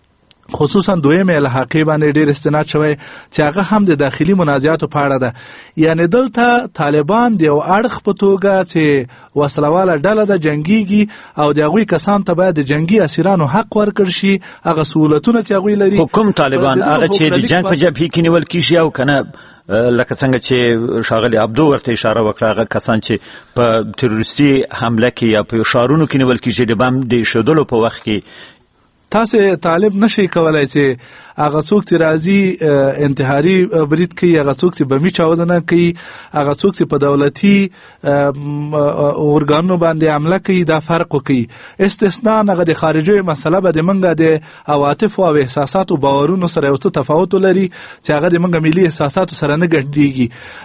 خصوصا دویمه الحاقی باندې ډیر استناد شوی چې هغه هم د داخلي منازعاتو په اړه ده. یعنی دلته طالبان د یو اړخ په توګه چې وسلواله ډله د جنگيږي او د هغوی کسان ته باید د جنگي اسیرانو حق ورکړ شي، هغه سہولتونه چې هغوی لري. حکم طالبان هغه چې د جنگ په جبهه کې نیول کیږي او کنه لکه څنګه چې شاغلی عبدو ورته اشاره وکړه، هغه کسان چې په تروریستي حمله کې یا په شارونو کې نیول کیږي د بم د شودلو په وخت کې تاسو طالب نشي کولای چې هغه څوک چې راځي انتحاري برید کوي، هغه څوک چې بمی چاودنه کوي، هغه څوک چې په دولتي اورګانونو باندې حمله کوي، دا فرق کوي. استثناء هغه د خارجي مسله به د منګه د عواطف او احساسات او باورونو سره یو څه تفاوت لري چې هغه د منګه ملي احساسات سره نه ګډيږي.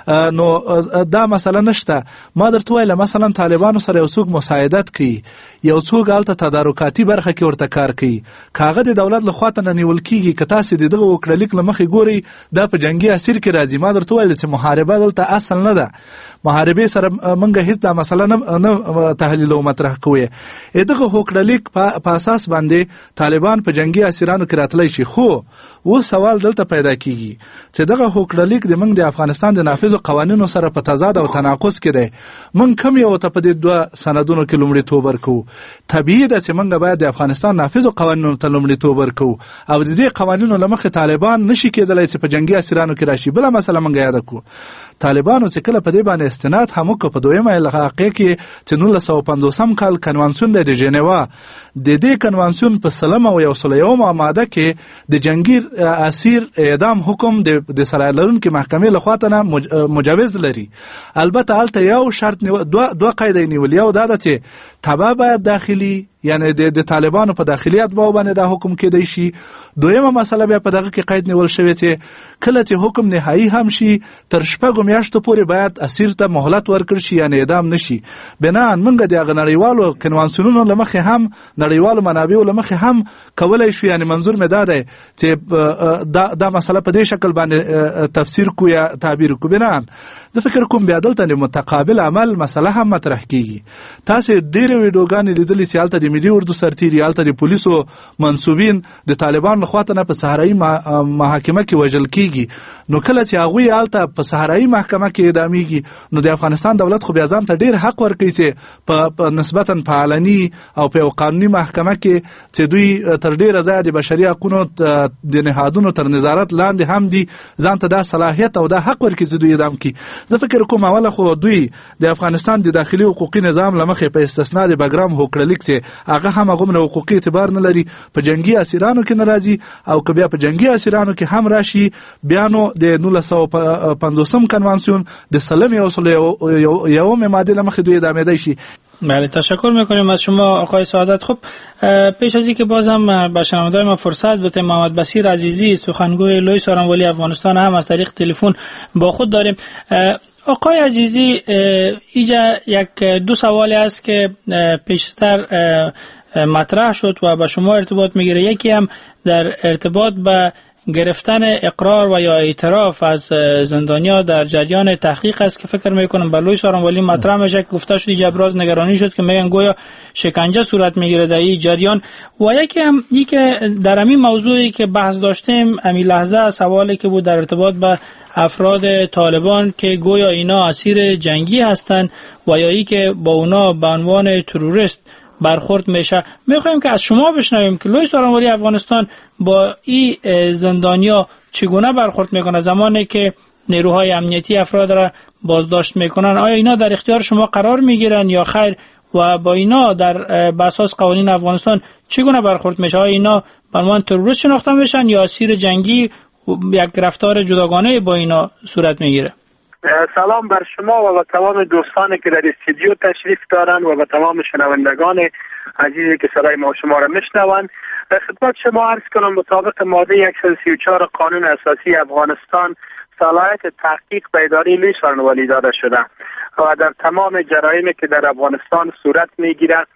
نو دا مسله نشته. ما درته ویل مثلا طالبانو سره یو څوک مساعدت کوي، یو څوک الته تدارکاتي برخه کې ورته کار کوي، کاغه د دولت لخوا ته نیول کیږي. که تاسو دغه وکړلیک لمخې ګوري دا په جنگي اسیر کې راځي. ما درته ویل چې محاربه دلته اصل نه ده، محاربه سره منګه هیڅ دا مسله نه تحلیل او مطرح کوي. دغه وکړلیک په اساس باندې طالبان په جنگي اسیرانو کې راتللی شي. خو و سوال دلته پیدا کیږي چې دغه وکړلیک د منګ د افغانستان د نافذ قوانینو سره په تضاد او تناقض کې دی. منګ کوم یو ته په دې دوه سندونو کې لومړیتوب ورکو. طبیعي ده چې منګ باید د افغانستان نافذ قوانینو ته لومړیتوب ورکو او د دې قوانینو لمخې طالبان نشي کېدلای چې په جنگي اسیرانو کې راشي. بل مسله منګ یاد کو طالبانو چې کله په دې باندې استناد هم وکړ په دویمه لغاقه کې چې 1950 کال کنوانسیون د ژنیوا د دې کنوانسیون په سلام او 101 ماده کې د جنگی اسیر اعدام حکم د صلاحیت لرونکو محکمې لخوا ته مجوز لري. البته البته یو شرط دوه قاعده نیول، یو دا ده چې تبع باید داخلي یعنی د طالبانو په داخلیت باندې دا حکم کېدای شي. دویمه مسله بیا په دغه کې قید نیول شوی چې کله چې حکم نهایی هم شي تر 6 میاشتو پورې باید اسیر ته مهلت ورکړ شي یعنی اعدام نشي. بنان موږ د غنړیوالو کنوانسیونونو لمخې هم نړیوالو منابعو لمخې هم کولای شو، یعنی منظور مې دا دی چې دا مسله په دې شکل باندې تفسیر کو یا تعبیر کو. بنان زه فکر کوم بیا دلته متقابل عمل مسله هم مطرح کیږي. تاسو ډېر ویډیوګانې لیدلې چې البته د ملي اردو سرتیري البته د پولیسو منسوبین د طالبان لخوا ته په صحرایي محاکمه کې وژل کیږي. نو کله چې هغه البته په صحرایي محکمه کې اعدامیږي نو د افغانستان دولت خو بیا ځان ته ډېر حق ورکوي چې په نسبتا په علني او په قانوني محکمه کې چې دوی تر ډیره ځای د بشري حقوقو د نهادونو تر نظارت لاندې هم دي ځان ته دا صلاحیت او دا حق ورکوي چې دوی اعدام کړي. زه فکر کوم اوله خو دوی د افغانستان د داخلي حقوقي نظام لمخې په استثناء د بګرام هوکړلیک چې هغه هم هغه حقوقي اعتبار نه لري، په جنگي اسیرانو کې ناراضي او که بیا په جنگي اسیرانو کې هم راشي بیا نو د 1950 کنوانسیون د سلم یو ماده لمخې دوی ادامه شي. بله، تشکر میکنیم از شما آقای سعادت. خب پیش از اینکه بازم به شنوندگان ما فرصت بدیم، محمد بصیر عزیزی سخنگوی لوی سارنوالی افغانستان هم از طریق تلفن با خود داریم. آقای عزیزی، اینجا یک دو سوالی است که پیشتر مطرح شد و به شما ارتباط میگیره. یکی هم در ارتباط به گرفتن اقرار و یا اعتراف از زندانیا در جریان تحقیق است که فکر میکنم بلوی سارنوالی مطرح میشه که گفته شد جبراز نگرانی شد که میگن گویا شکنجه صورت میگیره در این جریان. و یکی هم که در همین موضوعی که بحث داشتیم همین لحظه سوالی که بود در ارتباط به افراد طالبان که گویا اینا اسیر جنگی هستند و یا ای که با اونا به عنوان تروریست برخورد میشه. میخوایم که از شما بشنویم که لوی سارنوالی افغانستان با این زندانیا چگونه برخورد میکنه زمانی که نیروهای امنیتی افراد را بازداشت میکنن. آیا اینا در اختیار شما قرار میگیرن یا خیر؟ و با اینا در اساس قوانین افغانستان چگونه برخورد میشه؟ آیا اینا به عنوان تروریست شناخته میشن یا اسیر جنگی یک رفتار جداگانه با اینا صورت میگیره؟ سلام بر شما و تمام دوستانی که در استودیو تشریف دارن و تمام شنوندگان عزیزی که صدای ما شما را میشنوند. خدمت شما عرض کنم مطابق ماده 134 قانون اساسی افغانستان صلاحیت تحقیق به اداره لوی سارنوالی داده شده و در تمام جرایمی که در افغانستان صورت میگیرد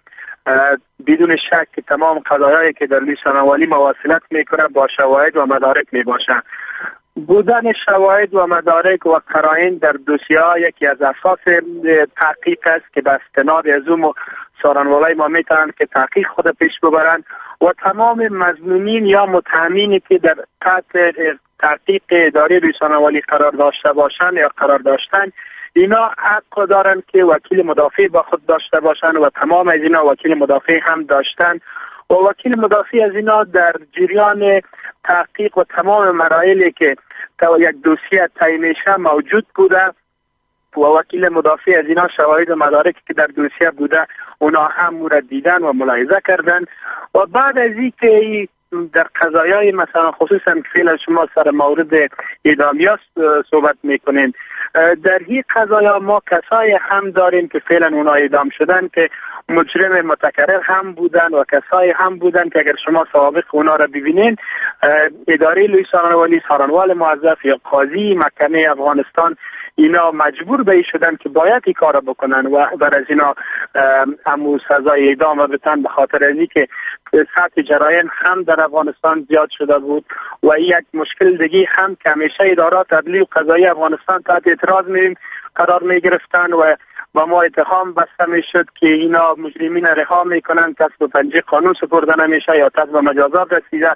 بدون شک که تمام قضایایی که در لوی سارنوالی مواصلت میکنه با شواهد و مدارک میباشند. بودن شواهد و مدارک و قرائن در دوسیه‌ها یکی از اساس تحقیق است که به استناد از اون سارنوالی ما میتونن که تحقیق خود پیش ببرند و تمام مظنونین یا متهمینی که در تحت تحقیق اداره لوی سارنوالی قرار داشته باشند یا قرار داشتن اینا حق دارن که وکیل مدافع با خود داشته باشند و تمام از اینا وکیل مدافع هم داشتن و وکیل مدافع از اینا در جریان تحقیق و تمام مراحلی که یک دوسیه طی میشه موجود بوده و وکیل مدافع از اینا شواهد و مدارکی که در دوسیه بوده اونا هم مورد دیدن و ملاحظه کردن و بعد از اینکه در قضایای مثلا خصوصا که فعلا شما سر مورد اعدامیات صحبت میکنین، در این قضایا ما کسای هم داریم که فعلا اونا اعدام شدن که مجرم متکرر هم بودن و کسای هم بودن که اگر شما سوابق اونا را ببینین اداره لوی سارنوالی، سارنوال موظف یا قاضی محکمه افغانستان اینا مجبور به شدن که باید این کار بکنن و بر از اینا همو سزای اعدام بدن به خاطر از اینکه سطح جرایم هم در افغانستان زیاد شده بود و یک مشکل دیگه هم که همیشه ادارات عدلی و قضایی افغانستان تحت اعتراض قرار می گرفتن و با ما اتهام بسته می شد که اینا مجرمین رها می کنن، کسب و پنجه قانون سپرده نمیشه یا کسب و مجازات رسیده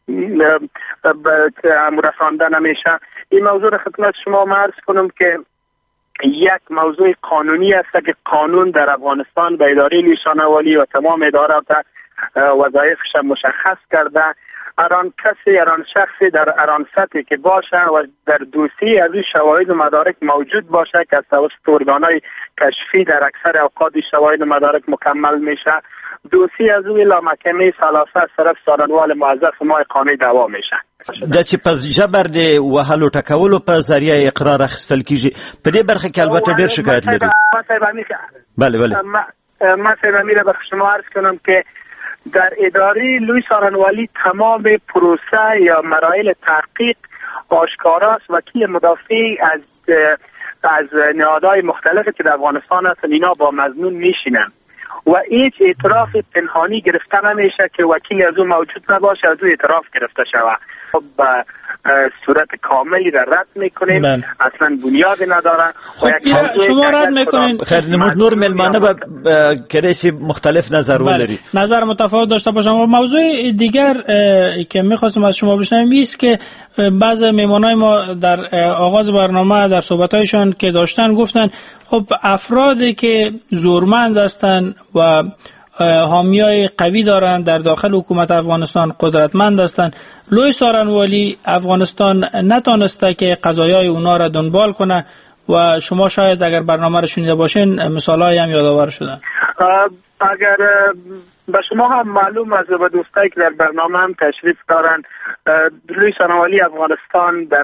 رسانده نمیشه. این موضوع خدمت شما عرض کنم که یک موضوع قانونی است که قانون در افغانستان به اداره لوی سارنوالی و تمام ادارات وظایفش مشخص کرده. هران کسی، هران شخصی در هران سطحی که باشه و در دوسیه از این شواهد و مدارک موجود باشه که از توسط ارگانهای کشفی در اکثر اوقات شواهد و مدارک مکمل میشه، دوسیه از اوی محکمه ثلاثه از طرف څارنوال موظف ما قانوني دعوا میشه. د چې پس جبر د وهلو ټکولو په ذریعه اقرار اخیستل کیږي. په دې برخه کې البته ډېر شکایت لري. بله ما سیبامی را شما عرض کنم که در اداره لوی څارنوالي تمام پروسه یا مراحل تحقیق آشکارا است. وکیل مدافع از نهادهای مختلفی که در افغانستان هستند اینا با مظنون میشینن و هیچ اعتراف پنهانی گرفته نمیشه که وکیل از اون موجود نباشه از اون اعتراف گرفته شود. به صورت کاملی را رد میکنیم. اصلا بنیاد نداره. شما رد میکنین. خیر نمود نور ملمانه با کریسی مختلف نظر ولری. نظر متفاوت داشته باشم. و موضوع دیگر که میخواستم از شما بشنویم است که بعض میمانای ما در آغاز برنامه در صحبتایشان که داشتن گفتن خب افرادی که زورمند هستند و حامیای قوی دارند در داخل حکومت افغانستان قدرتمند هستند، لوی څارنوالي افغانستان نتونسته که قضایای اونا را دنبال کنه و شما شاید اگر برنامه را شنیده باشین مثالایی هم یادآور شدن. اگر به شما هم معلوم است و دوستایی که در برنامه هم تشریف دارند، لوی څارنوالي افغانستان در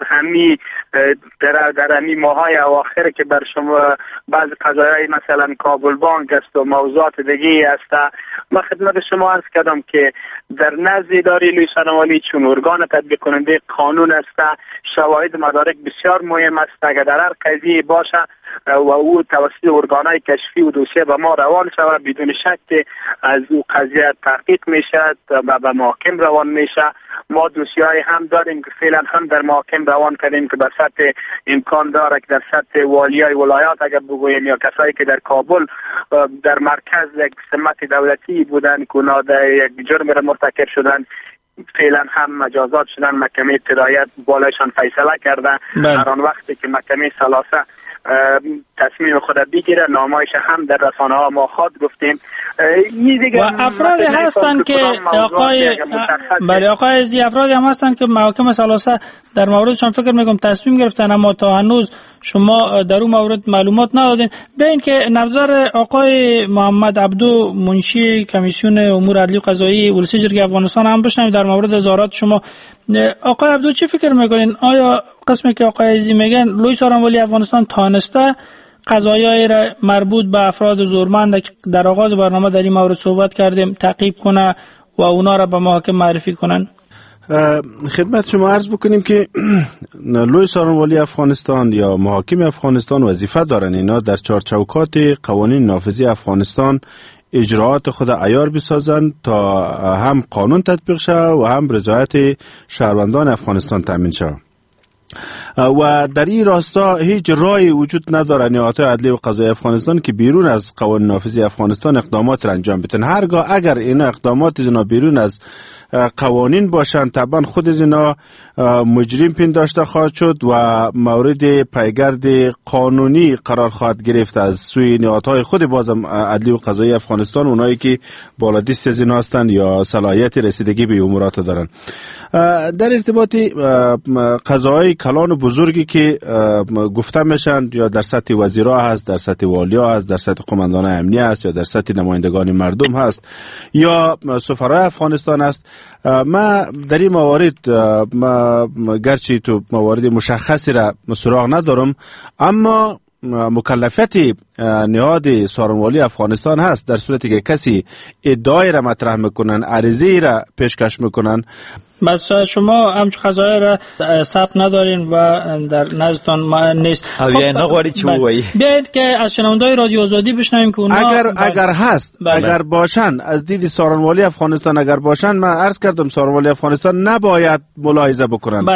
همین ماهای اواخر که بر شما بعض قضایای مثلا کابل بانک است و موضوعات دیگه است، من خدمت شما عرض کردم که در نزد اداره لوی څارنوالي چون ارگان تطبیق کننده قانون است، شواهد مدارک بسیار مهم است. اگر در هر قضیه باشه و او توسط ارگانهای کشفی و دوسیه به ما روان شود، بدون شک از او قضیه تحقیق میشه و به محاکم روان میشه. ما دوسیه‌ای هم داریم که فعلا هم در محاکم روان کردیم که به سطح امکان داره که در سطح والیای ولایات اگر بگوییم یا کسایی که در کابل در مرکز یک سمت دولتی بودن که اونا در یک جرم را مرتکب شدن، فعلا هم مجازات شدن. محکمه ابتداییت بالایشان فیصله کرده. در آن وقتی که محکمه ثلاثه تصمیم خود بگیره، نامایش هم در رسانه ها ما خود گفتیم. و افرادی هستند که آقای عزیزی افرادی هم هستند که محاکم ثلاثه در موردشان فکر میکنم تصمیم گرفتن اما تا هنوز شما در اون مورد معلومات ندادین. به این که نظر آقای محمد عبدو منشی کمیسیون امور عدلی و قضایی ولسی جرگه افغانستان هم بشنویم در مورد اظهارات شما. آقای عبدو چی فکر میکنین؟ آیا قسمی که آقای عزیزی میگن لوی څارنوالي افغانستان تانسته قضایایی را مربوط به افراد زورمند که در آغاز برنامه در این مورد صحبت کردیم تعقیب کنه و اونا را به محاکم معرفی کنن؟ خدمت شما عرض بکنیم که لوی څارنوالي افغانستان یا محاکم افغانستان وظیفه دارن اینا در چارچوکات قوانین نافذی افغانستان اجراعات خود عیار بسازند تا هم قانون تطبیق شود و هم رضایت شهروندان افغانستان تامین شود. و در این راستا هیچ راهی وجود نداره نهادهای عدلی و قضایی افغانستان که بیرون از قوانین نافذی افغانستان اقدامات را انجام بدن. هرگاه اگر اینا اقدامات اینا بیرون از قوانین باشند، طبعا خود اینا مجرم پنداشته خواهد شد و مورد پیگرد قانونی قرار خواهد گرفت از سوی نهادهای خود بازم عدلی و قضایی افغانستان، اونایی که بالادست از اینا هستند یا صلاحیت رسیدگی به امورات دارند. در ارتباط قضاهای کلان و بزرگی که گفته میشن یا در سطح وزیرا هست، در سطح والیا هست، در سطح قماندان امنیه هست یا در سطح نمایندگان مردم هست یا سفرای افغانستان هست، ما در این موارد گرچه تو موارد مشخصی را سراغ ندارم، اما مکلفیت نهاد څارنوالي افغانستان هست در صورتی که کسی ادعای را مطرح میکنن، عریضه را پیشکش میکنن. بس شما همچه قضایی را ثبت ندارین و در نزدتان نیست. خب نغواری چی بوایی؟ بیایید که از شنوندای رادیو آزادی بشنویم که اونا اگر هست اگر باشن از دید څارنوالي افغانستان اگر باشن، من عرض کردم څارنوالي افغانستان نباید ملاحظه بکنن.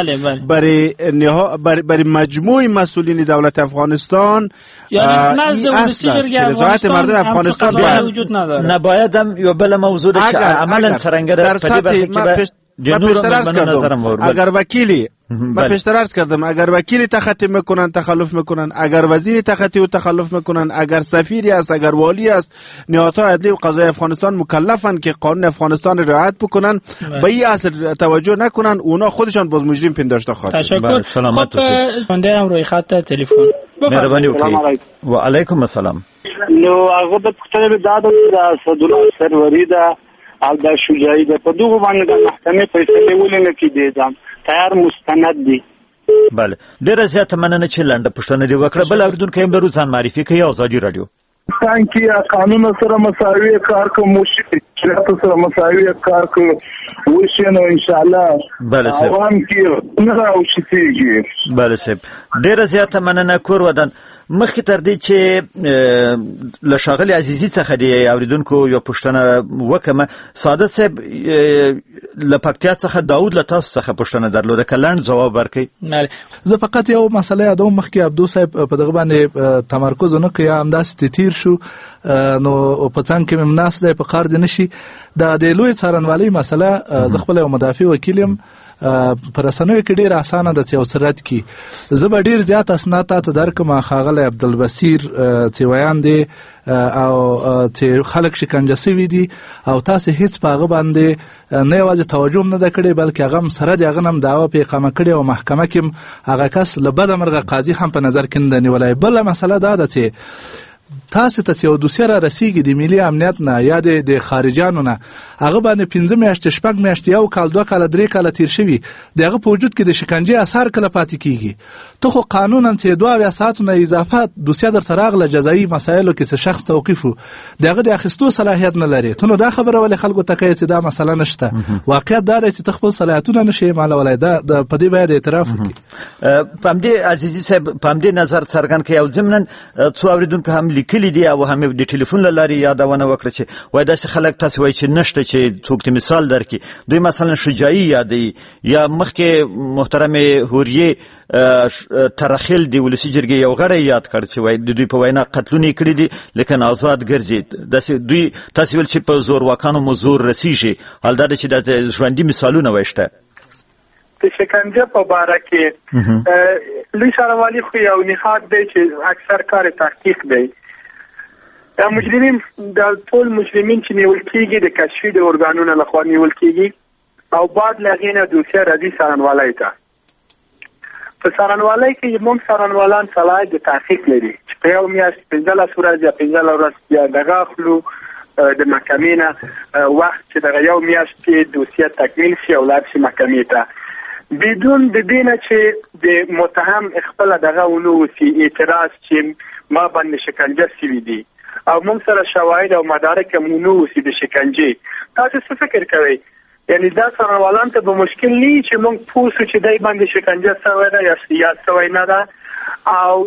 برای مجموع مسئولین دولت افغانستان یعنی نزد رضایت مردم افغانستان وجود نداره. نباید هم یا بله موضوع که عملا سرنگره اگر وکیلی من پیشتر عرض کردم اگر وکیلی تخطی میکنن تخلف میکنن، اگر وزیری تخطی و تخلف میکنن، اگر سفیری است، اگر والی است، نهادهای عدلی و قضایی افغانستان مکلفن که قانون افغانستان رعایت بکنن، به این اصل توجه نکنن، اونا خودشان باز مجرم پنداشته خواهد. تشکر. خب بنده هم روی خط تلفن. مهربانی وکیل. و علیکم السلام. نو هغه د پښتنې داد د صدور سروری دا او د شجاعي د په دغه باندې د محکمې فیصله ولنه کې دي ځم تیار مستند دي. بله ډیره زیاته مننه چې لنډه پوښتنه دی وکړه. بل اوریدونکو هم لرو ځان معرفي کوي. آزادي رادیو تانکی قانون سره مساوي کار کوم شریعت سره مساوي کار کوم وشنو ان شاء الله. بله سه عوام کې نه راوښتيږي. بله سه ډیره زیاته مننه. کور ودان مخکې تر دې چې له ښاغلي عزیزي څخه د اوریدونکو یو پوښتنه وکړم، ساده صاحب له پکتیا څخه داود له تاسو څخه پوښتنه درلوده که لنډ ځواب ورکړئ. زه فقط یو مسله یادوم، مخکې عبدو صاحب په دغه باندې تمرکز نه کوي، همداسې تیر شو نو په څنګ کې مې ناست دی په کار دی نشي. د لوی څارنوالۍ مسله زه خپل یو مدافع وکیل یم، پر رسنیو کې ډیر اسانه ده چې اوسرت کی زه به ډیر زیات اسناد ته درکم. خاغله عبدالبصیر چې ویان دی او چې خلک شکنجه شوي دي او تاسو هیڅ په هغه باندې نه یوازې توجه نه ده کړې بلکې هغه سره د هغه نم دعوا په اقامه کړې او محکمه کې هغه کس له بده مرغه قاضي هم په نظر کې نه نیولای. بل مسله دا ده چې تاسو ته یو دوسیه را رسیږي د ملي امنیت نه یا د خارجانو نه، هغه باندې 5 میاشتې 6 میاشتې یو کال 2 کال 3 کال تیر شوي، دغه په وجود کې د شکنجې اثر کله پاتې کیږي. ته خو قانونا چې 2 ساعتونه اضافه دوسیه در تراغله جزایی مسایلو کې شخص توقیفو دغه د اخیستو صلاحیت نه لري. ته نو دا خبره ولې خلکو ته کوي چې دا مسله نشته؟ واقعیت دا دی چې تخپل صلاحیتونه نشي مالولای. دا په دې باید اعتراف وکړي. پم دې عزیزي صاحب پم دې نظر څرګند کړي او ضمن څو اوریدونکو هم لیکلي دي او هم د ټلیفون لاري یادونه وکړه چې وای داسې خلک تاسو وای چې نشته چې څوک ته مثال درکړي. دوی مثلا شجاعي یادي یا مخکې محترم هوریه ترخیل دی ولسی جرګې یو غړی یاد کړ چې وای د دوی په وینا قتلونه کړی دي لیکن آزاد ګرځي. داسې دوی تاسو ول چې په زور واکانو مزور رسیږي حال دا چې د ژوندۍ مثالونه وشته. د شکنجه په باره کې لوی څارنوالي خو یو نهاد دی چې اکثر کار تحقیق دی. دا مجرمین د ټول مجرمین چې نیول کېږي د کشفي د ارګانونو لخوا نیول کېږي او بعد لغې نه دوسیه راځي څارنوالۍ ته. په څارنوالۍ کې موږ څارنوالان صلاحیت د تحقیق لري چې په یو میاشت 15 ورځې یا 15 ورځې دغه اخلو د محکمې نه وخت چې دغه یو میاشت کې دوسیه تکمیل شي او لاړ شي محکمې ته بدون د دې نه چې د متهم خپل دغه ونوسي اعتراض چې ما باندې شکنجه شوي دي او موږ سره شواهد او مدارک مونوسي د شکنجه. تاسو څه فکر کوئ؟ یعنی دا څارنوالان ته به مشکل نه چې موږ پوښتنه چې دای باندې شکنجه شوی ده یا سیاست شوی نه ده او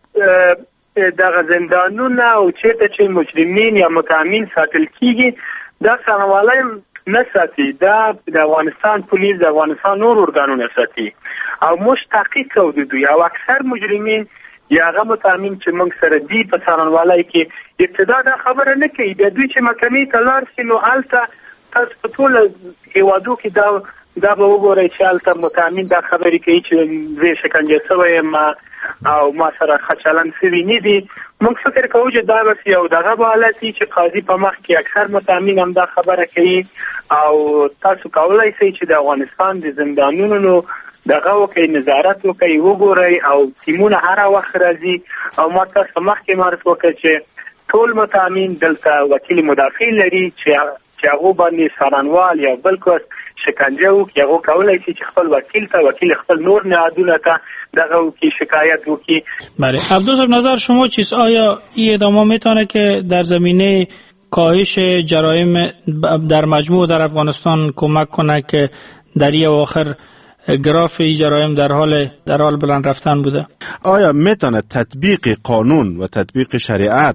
د زندانونو او چې مجرمین یا متهمین ساتل کیږي دا څارنوالان نه ساتي. دا د افغانستان پولیس د افغانستان نور ارګانونه ساتي او موږ تحقیق کوو د دوی او اکثر مجرمین یا هغه متهمین چې موږ سره دي په څارنوالۍ کې ابتدا دا خبره نه کوي. د دوی چې محکمې ته لاړ شي نو هلته تاسو په ټول هیوادو کې دا به وګورئ چې هلته متهمین دا خبرې کوي چې زه شکنجه شوی یم او ما سره ښه چلند شوي نه دي. موږ فکر کوو چې دا بس یو دغه به حالت وي چې قاضي په مخ کې اکثر متهمین هم دا خبره کوي او تاسو کولی شئ چې د افغانستان د زندانونو دغه وکړئ، نظارت وکړئ، وګورئ او ټیمونه هر وخت راځي او ما تاسو مخکې معرفي وکړ چې ټول متهمین دلته وکیل مدافع لري چې هغه باندې څارنوال یا بل کس شکنجه وکړي. هغه کولی شي چې خپل وکیل خپل نور نهادونه ته دغه وکړي، شکایت وکړي. بله عبدو صاحب نظر شما چیست؟ آیا این ادامه میتونه که در زمینه کاهش جرایم در مجموع در افغانستان کمک کنه که در این آخر گراف جرایم در حال بلند رفتن بوده؟ آیا میتونه تطبیق قانون و تطبیق شریعت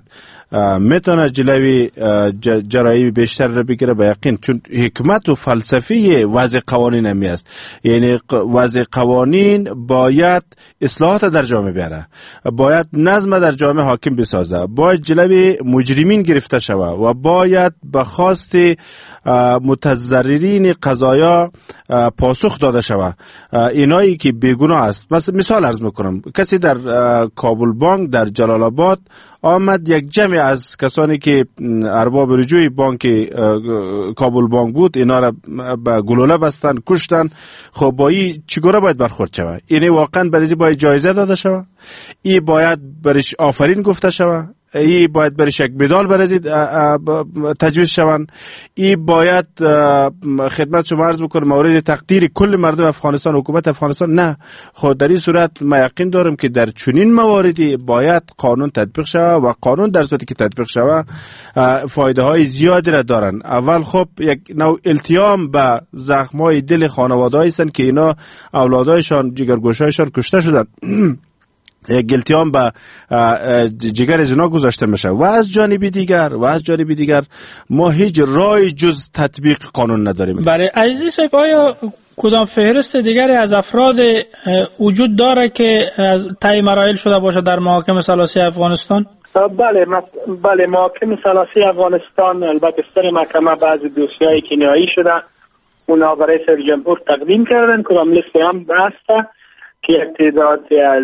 میتونه جلوی جرایم بیشتر را بگیره به یقین، چون حکمت و فلسفه وضع قوانین همی است. یعنی وضع قوانین باید اصلاحات در جامعه بیاره، باید نظم در جامعه حاکم بسازه، باید جلوی مجرمین گرفته شوه و باید به خواست متضررین قضایا پاسخ داده شوه. اینایی که بیگناه است، مثال عرض میکنم، کسی در کابل بانک در جلال آباد آمد، یک جمع از کسانی که ارباب رجوع بانک کابل بانک بود اینا را به گلوله بستن، کشتن. خب با این چگونه باید برخورد شود؟ اینه واقعا برای باید جایزه داده شود؟ این باید برش آفرین گفته شود؟ ای باید برش یک مدال برای تجویز شوند؟ ای باید خدمت شما عرض بکنم مورد تقدیر کل مردم افغانستان، حکومت افغانستان؟ نه. خود در این صورت ما یقین دارم که در چنین مواردی باید قانون تطبیق شود و قانون در صورتی که تطبیق شود فایده های زیادی را دارن. اول خب یک نوع التیام به زخم های دل خانواده هستند که اینا اولادایشان، جگرگوشهایشان کشته شدن، یک التیام به جگر از اونا گذاشته میشه. و از جانب دیگر ما هیچ رای جز تطبیق قانون نداریم. برای عزیزی صاحب، آیا کدام فهرست دیگری از افراد وجود داره که از طی مراحل شده باشه در محاکم ثلاثی افغانستان؟ بله، محاکم ثلاثی افغانستان البته سر محکمه بعض دوسیه‌ای که نهایی شده اونا برای رئیس جمهور تقدیم کردن، کدام لیست هم بسته که یک تعدادی از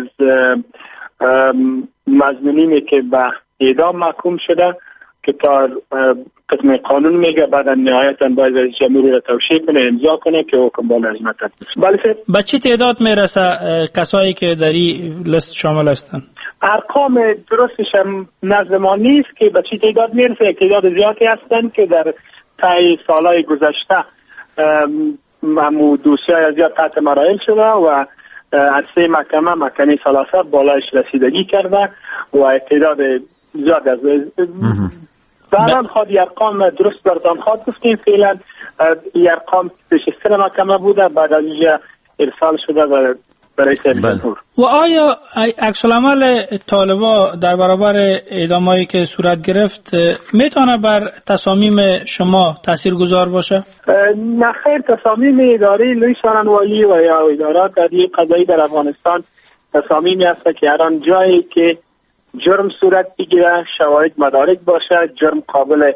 مظنونینی که به اعدام محکوم شده که تا قسم قانون میگه بعد نهایتا باید رئیس جمهوری را توشیح کنه، امضا کنه که حکم با لازمه تطبیق شه. بله. به چه تعداد میرسه کسایی که در این لیست شامل هستند؟ ارقام درستش هم نزد ما نیست که به چه تعداد میرسه. یک تعداد زیادی هستند که در طی سالهای گذشته دوسیه زیاد تحت مراحل شده و از سه محکمه ثلاثه بالایش رسیدگی کرده و تعداد زیاد از بران خواهد ارقام درست برتان خواهد گفتیم. فعلا ارقام پیشستر محکمه بوده، بعد از اینجا ارسال شده و برای جمهور. و آیا عکس العمل طالبا در برابر اعدامایی که صورت گرفت میتونه بر تصامیم شما تاثیرگذار باشه؟ نه خیر، تصامیم اداره لوی سارنوالی و یا ادارات عدلیه قضایی در افغانستان تصامیمی هست که هر آن جایی که جرم صورت بگیره، شواهد مدارک باشه، جرم قابل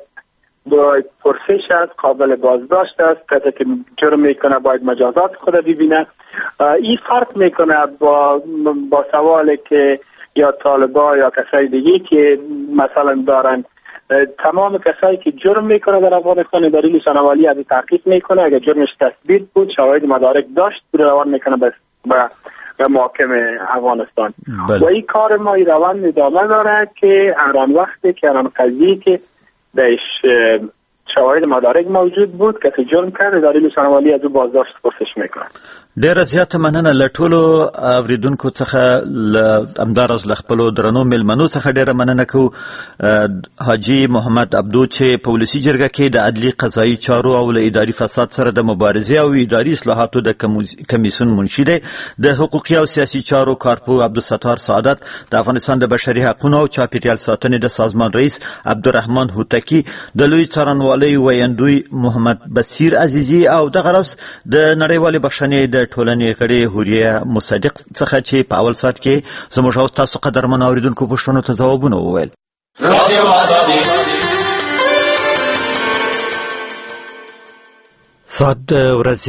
پرسش است، قابل بازداشت است، کسی که جرم میکنه باید مجازات خود ببینه. این فرق میکنه با سوالی که یا طالبا یا کسای دیگه که مثلا دارن تمام کسایی که جرم میکنه در افغانستان دلیل سنوالی از تحقیق میکنه، اگر جرمش تثبیت بود، شواهد مدارک داشت، روان میکنه به محاکم افغانستان. و این کار ما این روان ادامه داره که هر وقتی که هر قضیه که بهش شواهد مدارک موجود بود کسی جرم کرد، دلیل سنوالی از او بازداشت پرسش میکنه. ډیره زیاته مننه له ټولو اوریدونکو څخه، همداراز له خپلو درنو میلمنو څخه ډیره مننه کوو. حاجي محمد عبدو چې په ولسي جرګه کې د عدلي قضایي چارو او له اداري فساد سره د مبارزې او اداري اصلاحاتو د کمیسیون منشي دی. د حقوقي او سیاسي چارو کارپو عبدالستار سعادت، د افغانستان د بشري حقوقو او چاپیریال ساتنې د سازمان رئیس عبدالرحمن هوتکی، د لوی څارنوالۍ ویندوی محمد بصیر عزیزی او دغه راز د نړیوالې بخښنې د ټولنې غړي هوریه مصدق څخه چې په اول سات کې زموږ او تاسو قدرمن اوریدونکو پوښتنو ته ځوابونه وویل. سات ورځ